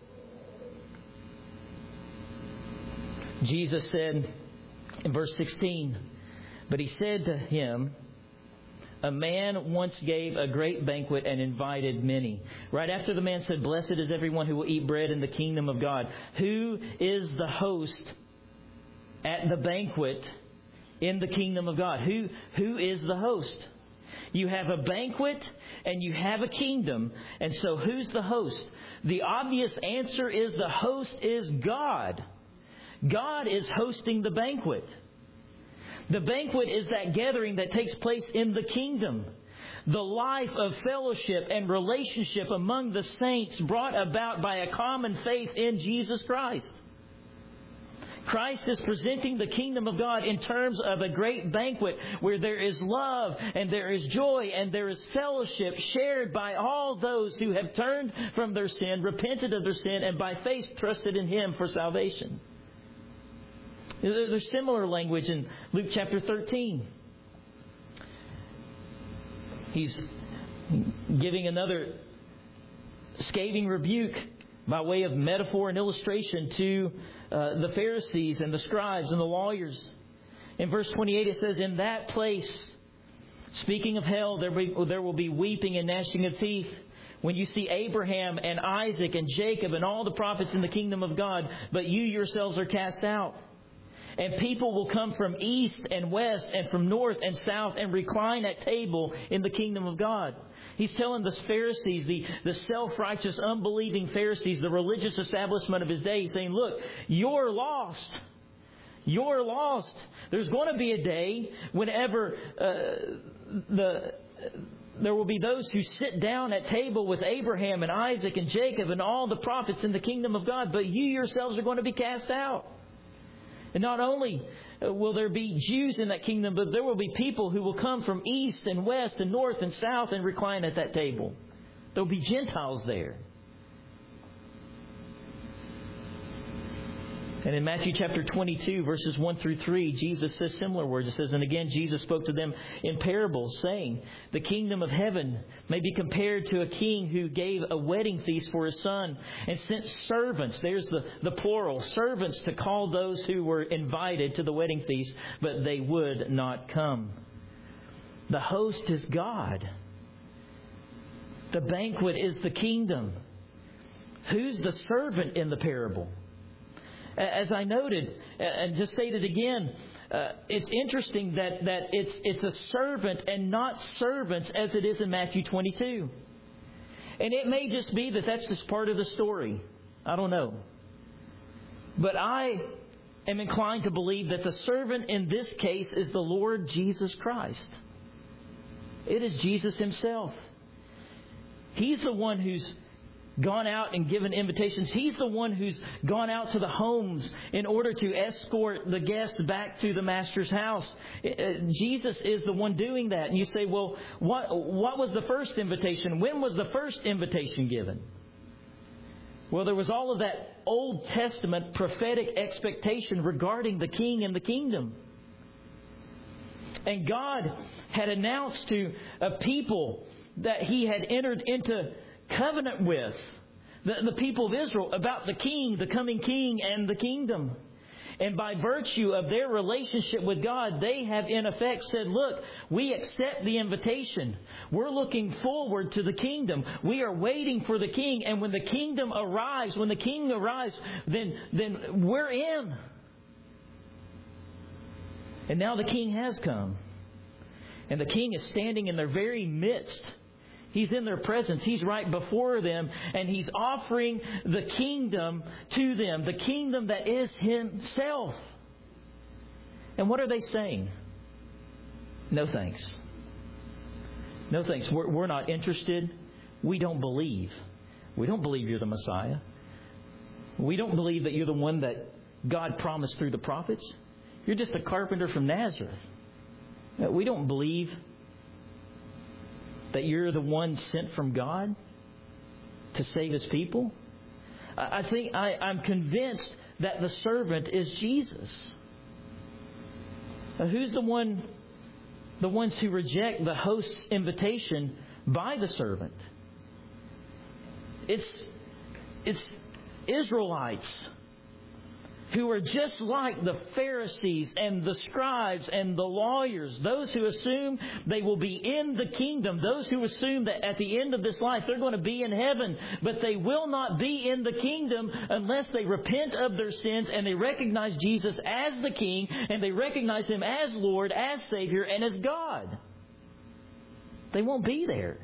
[SPEAKER 5] Jesus said in verse sixteen, but He said to him, a man once gave a great banquet and invited many. Right after the man said, "Blessed is everyone who will eat bread in the kingdom of God." Who is the host at the banquet in the kingdom of God? Who, who is the host? You have a banquet and you have a kingdom. And so who's the host? The obvious answer is the host is God. God is hosting the banquet. The banquet is that gathering that takes place in the kingdom. The life of fellowship and relationship among the saints brought about by a common faith in Jesus Christ. Christ is presenting the kingdom of God in terms of a great banquet where there is love and there is joy and there is fellowship shared by all those who have turned from their sin, repented of their sin, and by faith trusted in Him for salvation. There's similar language in Luke chapter thirteen. He's giving another scathing rebuke by way of metaphor and illustration to uh, the Pharisees and the scribes and the lawyers. In verse twenty-eight it says, "In that place, speaking of hell, there, be, there will be weeping and gnashing of teeth when you see Abraham and Isaac and Jacob and all the prophets in the kingdom of God, but you yourselves are cast out. And people will come from east and west and from north and south and recline at table in the kingdom of God." He's telling the Pharisees, the, the self-righteous, unbelieving Pharisees, the religious establishment of his day, saying, look, you're lost. You're lost. There's going to be a day whenever uh, the there will be those who sit down at table with Abraham and Isaac and Jacob and all the prophets in the kingdom of God, but you yourselves are going to be cast out. And not only will there be Jews in that kingdom, but there will be people who will come from east and west and north and south and recline at that table. There will be Gentiles there. And in Matthew chapter twenty-two, verses one through three, Jesus says similar words. It says, "And again Jesus spoke to them in parables, saying, the kingdom of heaven may be compared to a king who gave a wedding feast for his son and sent servants," there's the, the plural, servants to call those who were invited to the wedding feast, but they would not come. The host is God. The banquet is the kingdom. Who's the servant in the parable? As I noted, and just stated again, uh, it's interesting that, that it's it's a servant and not servants as it is in Matthew twenty-two. And it may just be that that's just part of the story. I don't know. But I am inclined to believe that the servant in this case is the Lord Jesus Christ. It is Jesus Himself. He's the one who's gone out and given invitations. He's the one who's gone out to the homes in order to escort the guests back to the Master's house. Jesus is the one doing that. And you say, well, what, what was the first invitation? When was the first invitation given? Well, there was all of that Old Testament prophetic expectation regarding the king and the kingdom. And God had announced to a people that He had entered into covenant with, the, the people of Israel, about the king, the coming king, and the kingdom. And by virtue of their relationship with God, they have in effect said, look, we accept the invitation. We're looking forward to the kingdom. We are waiting for the king. And when the kingdom arrives, when the king arrives, then, then we're in. And now the king has come. And the king is standing in their very midst. He's in their presence. He's right before them. And He's offering the kingdom to them. The kingdom that is Himself. And what are they saying? No thanks. No thanks. We're, we're not interested. We don't believe. We don't believe you're the Messiah. We don't believe that you're the one that God promised through the prophets. You're just a carpenter from Nazareth. We don't believe that you're the one sent from God to save His people. I think I, I'm convinced that the servant is Jesus. Now, who's the one, the ones who reject the host's invitation by the servant? It's it's Israelites who are just like the Pharisees and the scribes and the lawyers, those who assume they will be in the kingdom, those who assume that at the end of this life they're going to be in heaven, but they will not be in the kingdom unless they repent of their sins and they recognize Jesus as the King and they recognize Him as Lord, as Savior, and as God. They won't be there.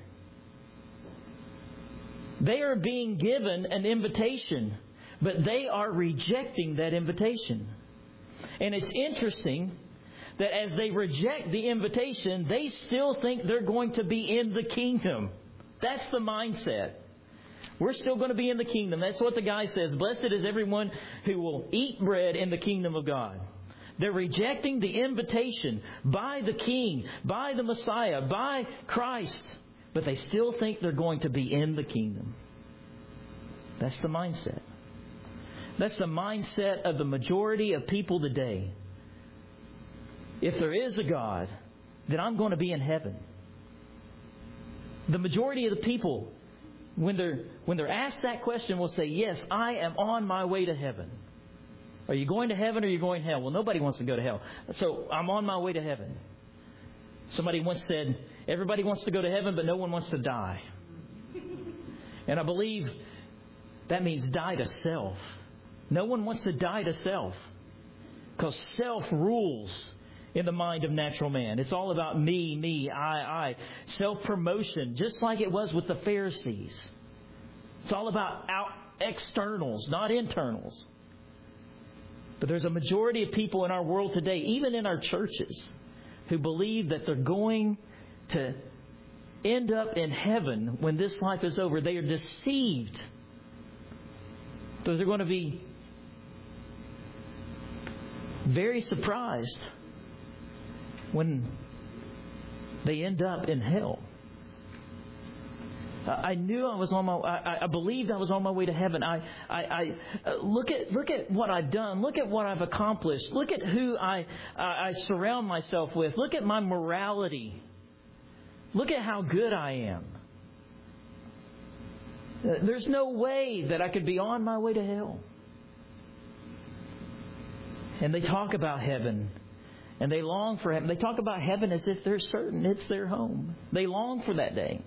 [SPEAKER 5] They are being given an invitation, but they are rejecting that invitation. And it's interesting that as they reject the invitation, they still think they're going to be in the kingdom. That's the mindset. We're still going to be in the kingdom. That's what the guy says. Blessed is everyone who will eat bread in the kingdom of God. They're rejecting the invitation by the King, by the Messiah, by Christ. But they still think they're going to be in the kingdom. That's the mindset. That's the mindset of the majority of people today. If there is a God, then I'm going to be in heaven. The majority of the people, when they're when they're asked that question, will say, yes, I am on my way to heaven. Are you going to heaven or are you going to hell? Well, nobody wants to go to hell. So I'm on my way to heaven. Somebody once said, everybody wants to go to heaven, but no one wants to die. And I believe that means die to self. No one wants to die to self. Because self rules in the mind of natural man. It's all about me, me, I, I. Self-promotion, just like it was with the Pharisees. It's all about out externals, not internals. But there's a majority of people in our world today, even in our churches, who believe that they're going to end up in heaven when this life is over. They are deceived. So they're going to be very surprised when they end up in hell. I knew I was on my. I, I believed I was on my way to heaven. I, I, I look at look at what I've done. Look at what I've accomplished. Look at who I, I, I surround myself with. Look at my morality. Look at how good I am. There's no way that I could be on my way to hell. And they talk about heaven. And they long for heaven. They talk about heaven as if they're certain it's their home. They long for that day.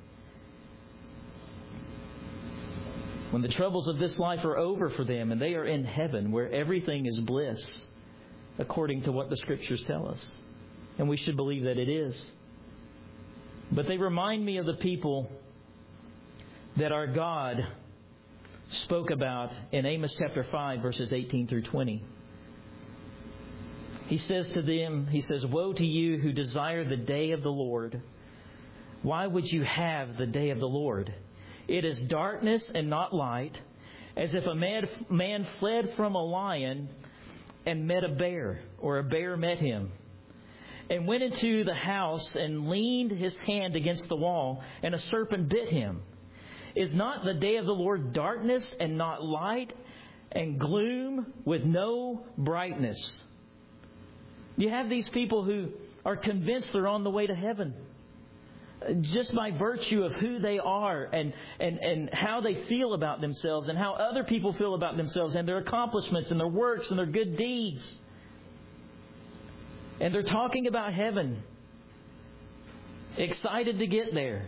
[SPEAKER 5] When the troubles of this life are over for them and they are in heaven where everything is bliss, according to what the Scriptures tell us. And we should believe that it is. But they remind me of the people that our God spoke about in Amos chapter five, verses eighteen through twenty. He says to them, He says, woe to you who desire the day of the Lord. Why would you have the day of the Lord? It is darkness and not light, as if a man, man fled from a lion and met a bear, or a bear met him, and went into the house and leaned his hand against the wall, and a serpent bit him. Is not the day of the Lord darkness and not light, and gloom with no brightness? You have these people who are convinced they're on the way to heaven, just by virtue of who they are and, and, and how they feel about themselves and how other people feel about themselves and their accomplishments and their works and their good deeds. And they're talking about heaven, excited to get there.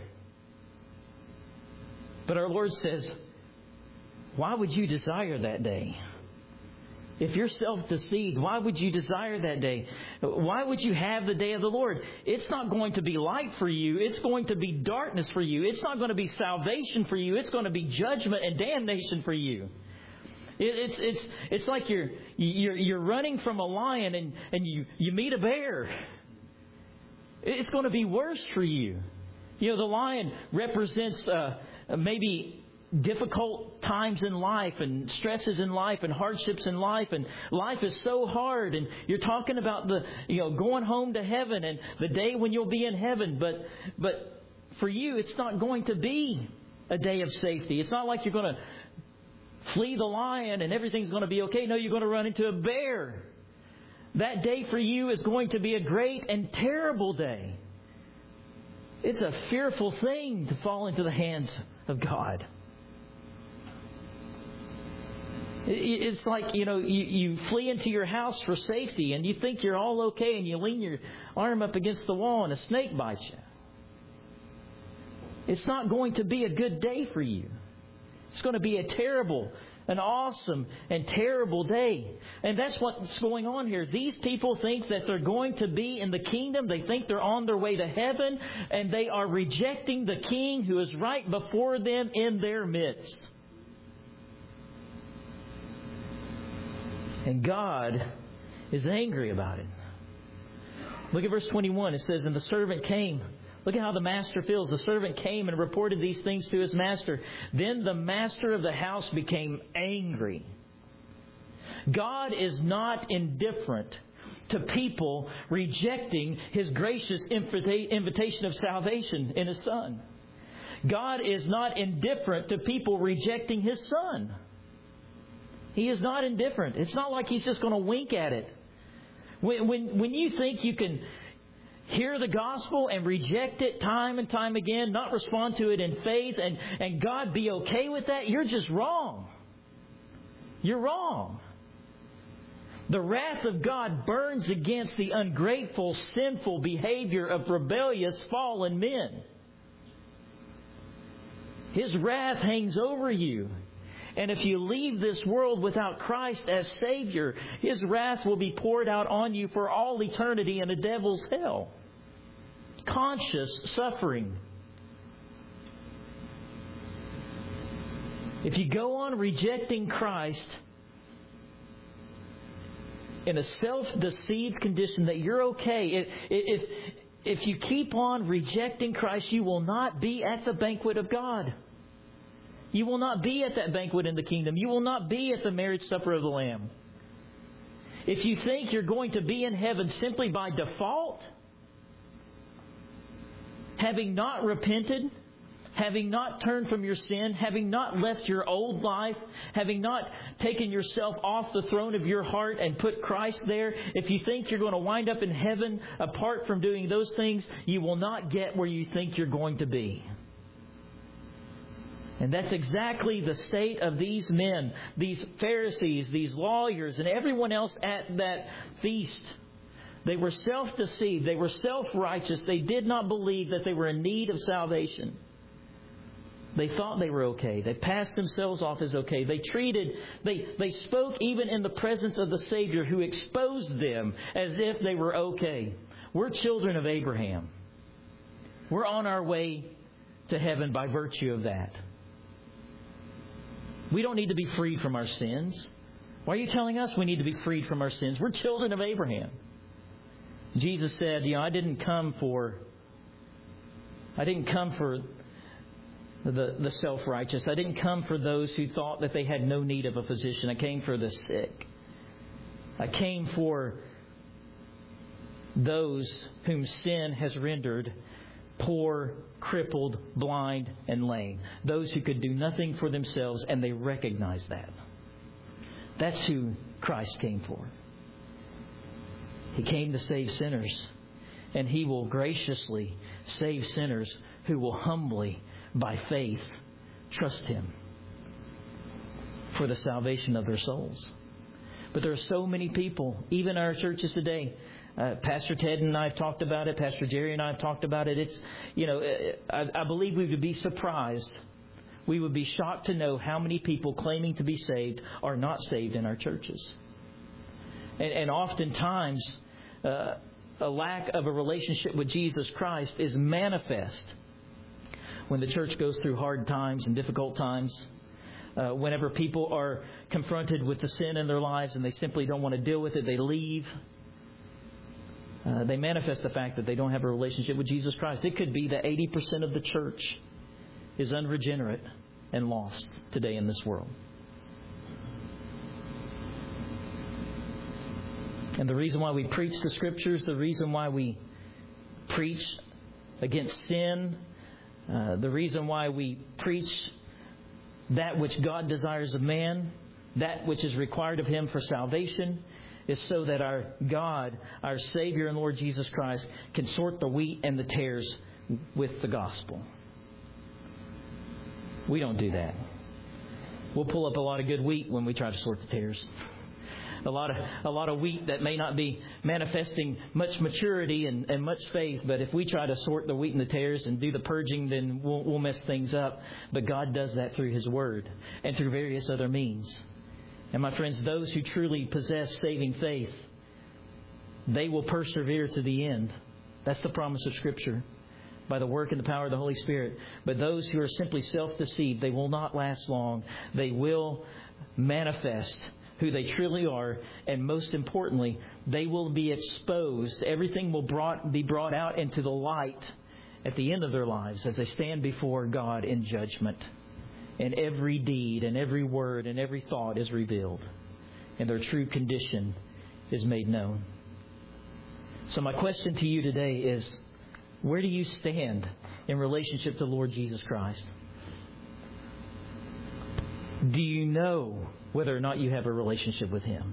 [SPEAKER 5] But our Lord says, why would you desire that day? If you're self-deceived, why would you desire that day? Why would you have the day of the Lord? It's not going to be light for you. It's going to be darkness for you. It's not going to be salvation for you. It's going to be judgment and damnation for you. It, it's it's it's like you're you're you're running from a lion and, and you, you meet a bear. It's going to be worse for you. You know, the lion represents uh, maybe difficult times in life and stresses in life and hardships in life, and life is so hard, and you're talking about the you know going home to heaven and the day when you'll be in heaven, but but for you it's not going to be a day of safety. It's not like you're going to flee the lion and everything's going to be okay. No, you're going to run into a bear. That day for you is going to be a great and terrible day. It's a fearful thing to fall into the hands of God. It's like, you know, you, you flee into your house for safety and you think you're all okay and you lean your arm up against the wall and a snake bites you. It's not going to be a good day for you. It's going to be a terrible, an awesome and terrible day. And that's what's going on here. These people think that they're going to be in the kingdom. They think they're on their way to heaven. And they are rejecting the King who is right before them in their midst. And God is angry about it. Look at verse twenty-one. It says, and the servant came. Look at how the master feels. The servant came and reported these things to his master. Then the master of the house became angry. God is not indifferent to people rejecting His gracious invitation of salvation in His Son. God is not indifferent to people rejecting His Son. He is not indifferent. It's not like He's just going to wink at it. When, when, when you think you can hear the gospel and reject it time and time again, not respond to it in faith, and, and God be okay with that, you're just wrong. You're wrong. The wrath of God burns against the ungrateful, sinful behavior of rebellious, fallen men. His wrath hangs over you. And if you leave this world without Christ as Savior, His wrath will be poured out on you for all eternity in a devil's hell. Conscious suffering. If you go on rejecting Christ in a self-deceived condition that you're okay, if, if you keep on rejecting Christ, you will not be at the banquet of God. You will not be at that banquet in the kingdom. You will not be at the marriage supper of the Lamb. If you think you're going to be in heaven simply by default, having not repented, having not turned from your sin, having not left your old life, having not taken yourself off the throne of your heart and put Christ there, if you think you're going to wind up in heaven apart from doing those things, you will not get where you think you're going to be. And that's exactly the state of these men, these Pharisees, these lawyers, and everyone else at that feast. They were self-deceived. They were self-righteous. They did not believe that they were in need of salvation. They thought they were okay. They passed themselves off as okay. They treated, they, they spoke even in the presence of the Savior who exposed them as if they were okay. We're children of Abraham. We're on our way to heaven by virtue of that. We don't need to be freed from our sins. Why are you telling us we need to be freed from our sins? We're children of Abraham. Jesus said, you know, I didn't come for, I didn't come for the, the self-righteous. I didn't come for those who thought that they had no need of a physician. I came for the sick. I came for those whom sin has rendered poor, crippled, blind, and lame. Those who could do nothing for themselves, and they recognize that. That's who Christ came for. He came to save sinners, and He will graciously save sinners who will humbly, by faith, trust Him for the salvation of their souls. But there are so many people, even our churches today. Uh, Pastor Ted and I have talked about it. Pastor Jerry and I have talked about it. It's, you know, I, I believe we would be surprised. We would be shocked to know how many people claiming to be saved are not saved in our churches. And, and oftentimes, uh, a lack of a relationship with Jesus Christ is manifest when the church goes through hard times and difficult times. Uh, whenever people are confronted with the sin in their lives and they simply don't want to deal with it, they leave. Uh, they manifest the fact that they don't have a relationship with Jesus Christ. It could be that eighty percent of the church is unregenerate and lost today in this world. And the reason why we preach the Scriptures, the reason why we preach against sin, uh, the reason why we preach that which God desires of man, that which is required of him for salvation, is so that our God, our Savior and Lord Jesus Christ, can sort the wheat and the tares with the gospel. We don't do that. We'll pull up a lot of good wheat when we try to sort the tares. A lot of a lot of wheat that may not be manifesting much maturity and, and much faith, but if we try to sort the wheat and the tares and do the purging, then we'll, we'll mess things up. But God does that through His Word and through various other means. And my friends, those who truly possess saving faith, they will persevere to the end. That's the promise of Scripture, by the work and the power of the Holy Spirit. But those who are simply self-deceived, they will not last long. They will manifest who they truly are, and most importantly, they will be exposed. Everything will brought, be brought out into the light at the end of their lives as they stand before God in judgment. And every deed and every word and every thought is revealed, and their true condition is made known. So my question to you today is, where do you stand in relationship to the Lord Jesus Christ? Do you know whether or not you have a relationship with Him?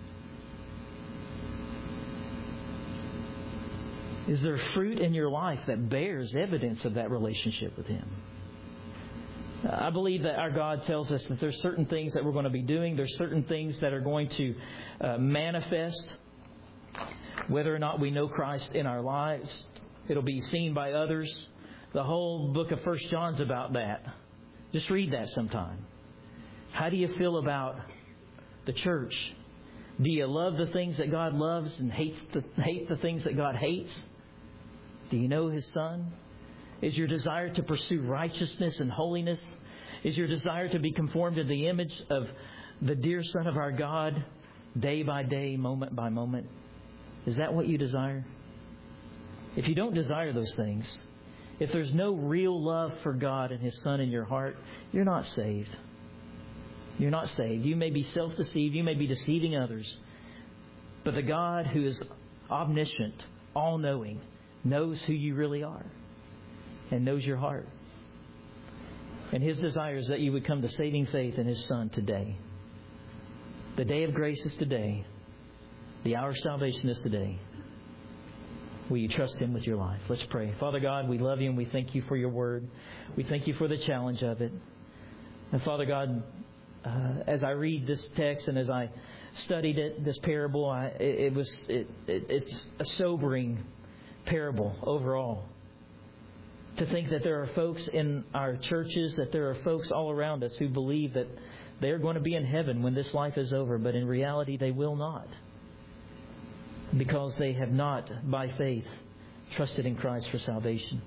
[SPEAKER 5] Is there fruit in your life that bears evidence of that relationship with Him? I believe that our God tells us that there's certain things that we're going to be doing. There's certain things that are going to uh, manifest whether or not we know Christ in our lives. It'll be seen by others. The whole book of First John's about that. Just read that sometime. How do you feel about the church? Do you love the things that God loves and hate the, hate the things that God hates? Do you know His Son? Is your desire to pursue righteousness and holiness? Is your desire to be conformed to the image of the dear Son of our God, day by day, moment by moment? Is that what you desire? If you don't desire those things, if there's no real love for God and His Son in your heart, you're not saved. You're not saved. You may be self-deceived. You may be deceiving others. But the God who is omniscient, all-knowing, knows who you really are and knows your heart. And His desire is that you would come to saving faith in His Son today. The day of grace is today. The hour of salvation is today. Will you trust Him with your life? Let's pray. Father God, we love You and we thank You for Your Word. We thank You for the challenge of it. And Father God, uh, as I read this text and as I studied it, this parable, I, it, it was it, it, it's a sobering parable overall. To think that there are folks in our churches, that there are folks all around us who believe that they're going to be in heaven when this life is over, but in reality they will not. Because they have not, by faith, trusted in Christ for salvation.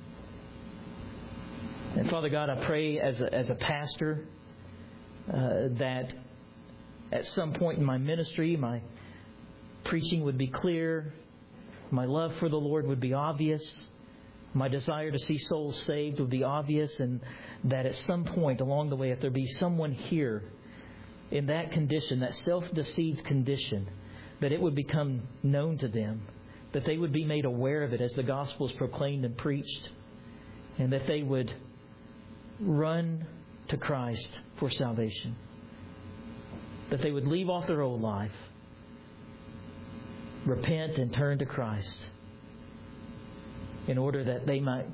[SPEAKER 5] And Father God, I pray as a, as a pastor uh, that at some point in my ministry, my preaching would be clear, my love for the Lord would be obvious, my desire to see souls saved would be obvious, and that at some point along the way, if there be someone here in that condition, that self-deceived condition, that it would become known to them, that they would be made aware of it as the gospel is proclaimed and preached, and that they would run to Christ for salvation, that they would leave off their old life, repent and turn to Christ in order that they might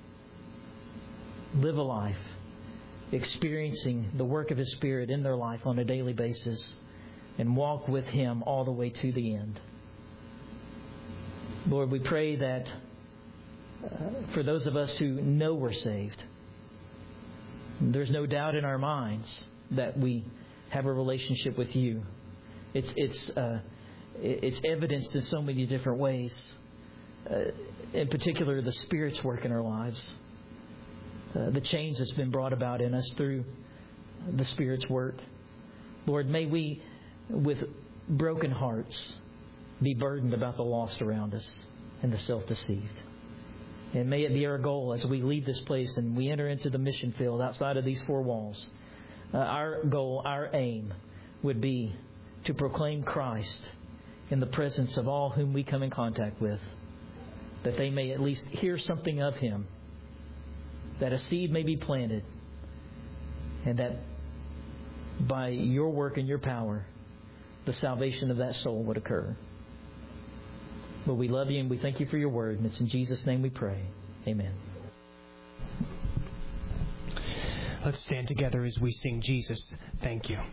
[SPEAKER 5] live a life experiencing the work of His Spirit in their life on a daily basis and walk with Him all the way to the end. Lord, we pray that uh, for those of us who know we're saved, there's no doubt in our minds that we have a relationship with You. It's it's uh, it's evidenced in so many different ways. Uh, in particular, the Spirit's work in our lives. Uh, the change that's been brought about in us through the Spirit's work. Lord, may we, with broken hearts, be burdened about the lost around us and the self-deceived. And may it be our goal as we leave this place and we enter into the mission field outside of these four walls. Uh, our goal, our aim would be to proclaim Christ in the presence of all whom we come in contact with, that they may at least hear something of Him, that a seed may be planted, and that by Your work and Your power, the salvation of that soul would occur. But we love You and we thank You for Your word, and it's in Jesus' name we pray. Amen.
[SPEAKER 3] Let's stand together as we sing Jesus, Thank You.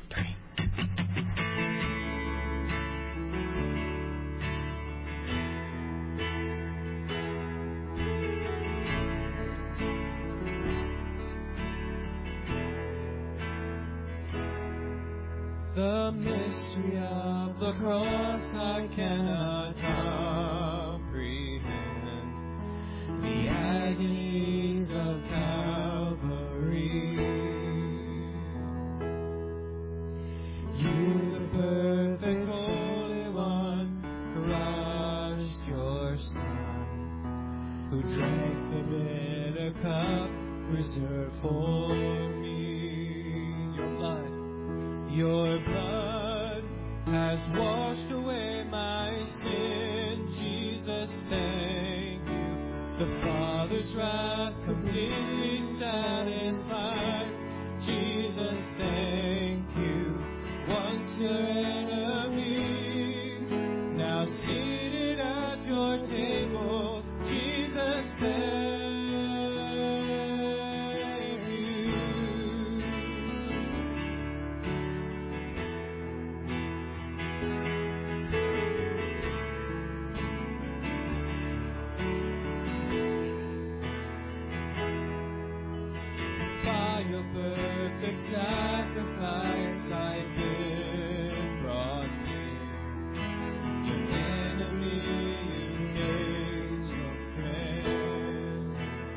[SPEAKER 4] The mystery of the cross I cannot comprehend. The agonies of Calvary. You, the perfect Holy One, crushed your Son, who drank the bitter cup reserved for me. Your blood. Your blood has washed away my sin. Jesus, thank you. The Father's wrath completely satisfied. Jesus, thank you. Once your enemy, now seated at your table. Jesus, thank you. Perfect sacrifice I've been brought near. Your enemy you made your friend,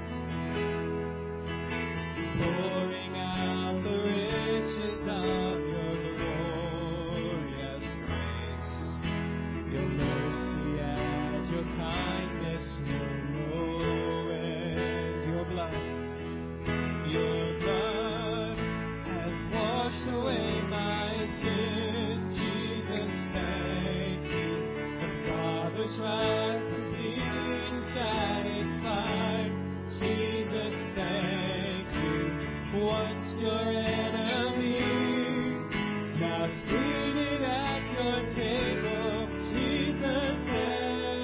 [SPEAKER 4] pouring out the riches of your glorious grace. Your mercy and your kindness know no end. Your blood, your blood wash away my sin. Jesus, thank you. The Father's wrath completely satisfied. Jesus, thank you. Once your enemy, now seated at your table. Jesus, thank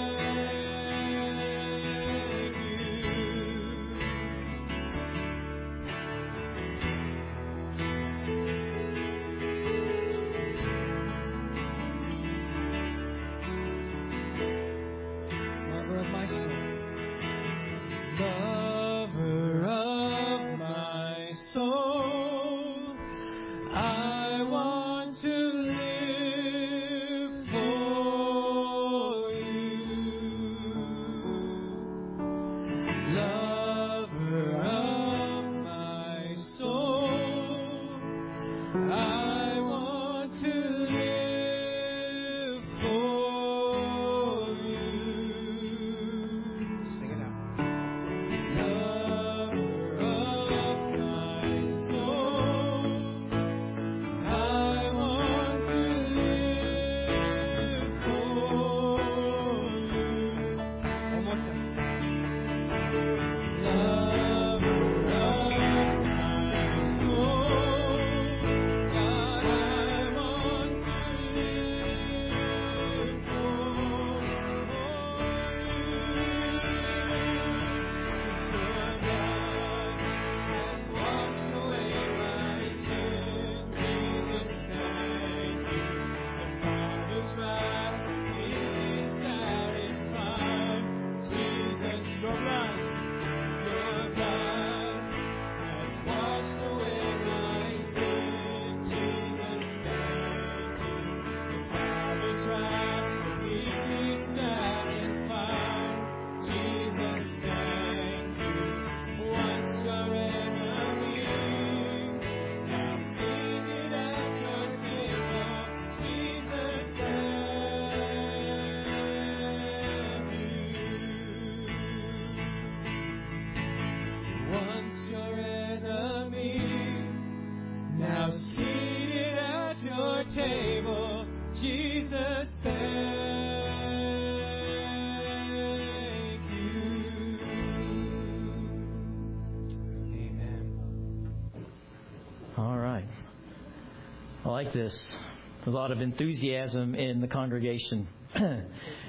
[SPEAKER 5] I like this. A lot of enthusiasm in the congregation. I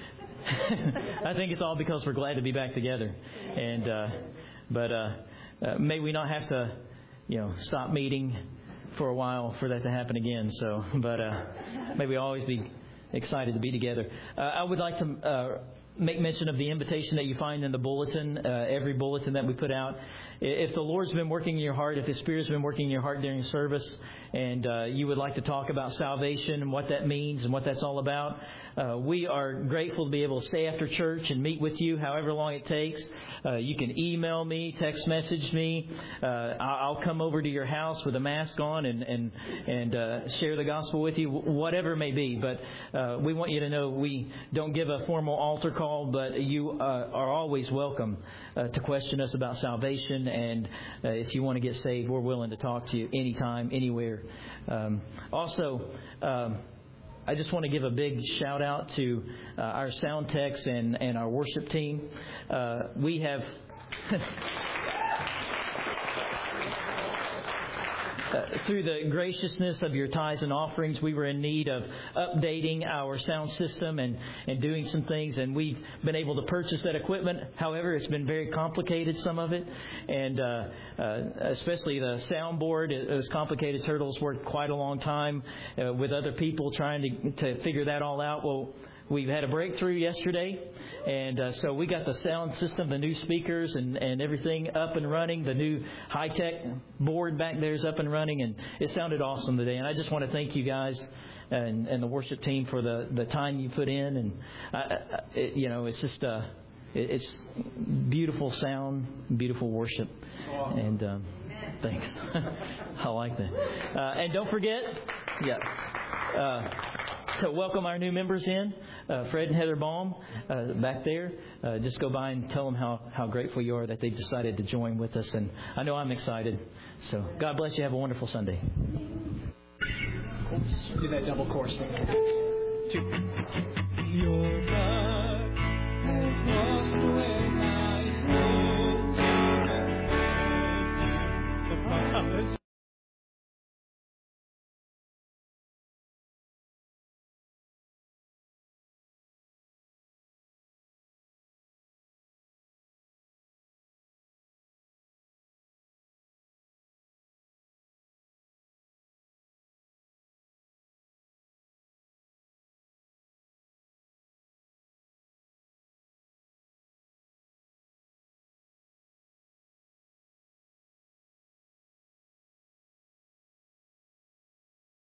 [SPEAKER 5] think it's all because we're glad to be back together. And uh, but uh, uh, may we not have to you know, stop meeting for a while for that to happen again. So, but uh, may we always be excited to be together. Uh, I would like to uh, make mention of the invitation that you find in the bulletin, uh, every bulletin that we put out. If the Lord's been working in your heart, if His Spirit's been working in your heart during service, and uh, you would like to talk about salvation and what that means and what that's all about, uh, we are grateful to be able to stay after church and meet with you however long it takes. Uh, you can email me, text message me. Uh, I'll come over to your house with a mask on and and and uh, share the gospel with you, whatever it may be. But uh, we want you to know we don't give a formal altar call, but you uh, are always welcome uh, to question us about salvation. And uh, if you want to get saved, we're willing to talk to you anytime, anywhere. Um, also, um, I just want to give a big shout out to uh, our sound techs and, and our worship team. Uh, we have... Uh, through the graciousness of your tithes and offerings, we were in need of updating our sound system and, and doing some things, and we've been able to purchase that equipment. However, it's been very complicated, some of it, and uh, uh, especially the soundboard. It, it was complicated. Turtles worked quite a long time uh, with other people trying to, to figure that all out. Well, we've had a breakthrough yesterday, and uh, so we got the sound system, the new speakers and, and everything up and running. The new high-tech board back there is up and running, and it sounded awesome today. And I just want to thank you guys and, and the worship team for the, the time you put in. And, uh, it, you know, it's just uh, it, it's beautiful sound, beautiful worship. And um, thanks. I like that. Uh, and don't forget, yeah. Uh, So welcome our new members in, uh, Fred and Heather Baum, uh, back there. Uh, just go by and tell them how, how grateful you are that they decided to join with us. And I know I'm excited. So God bless you. Have a wonderful Sunday.
[SPEAKER 3] Do that double chorus thing. Two.
[SPEAKER 4] Your blood has washed away my sin.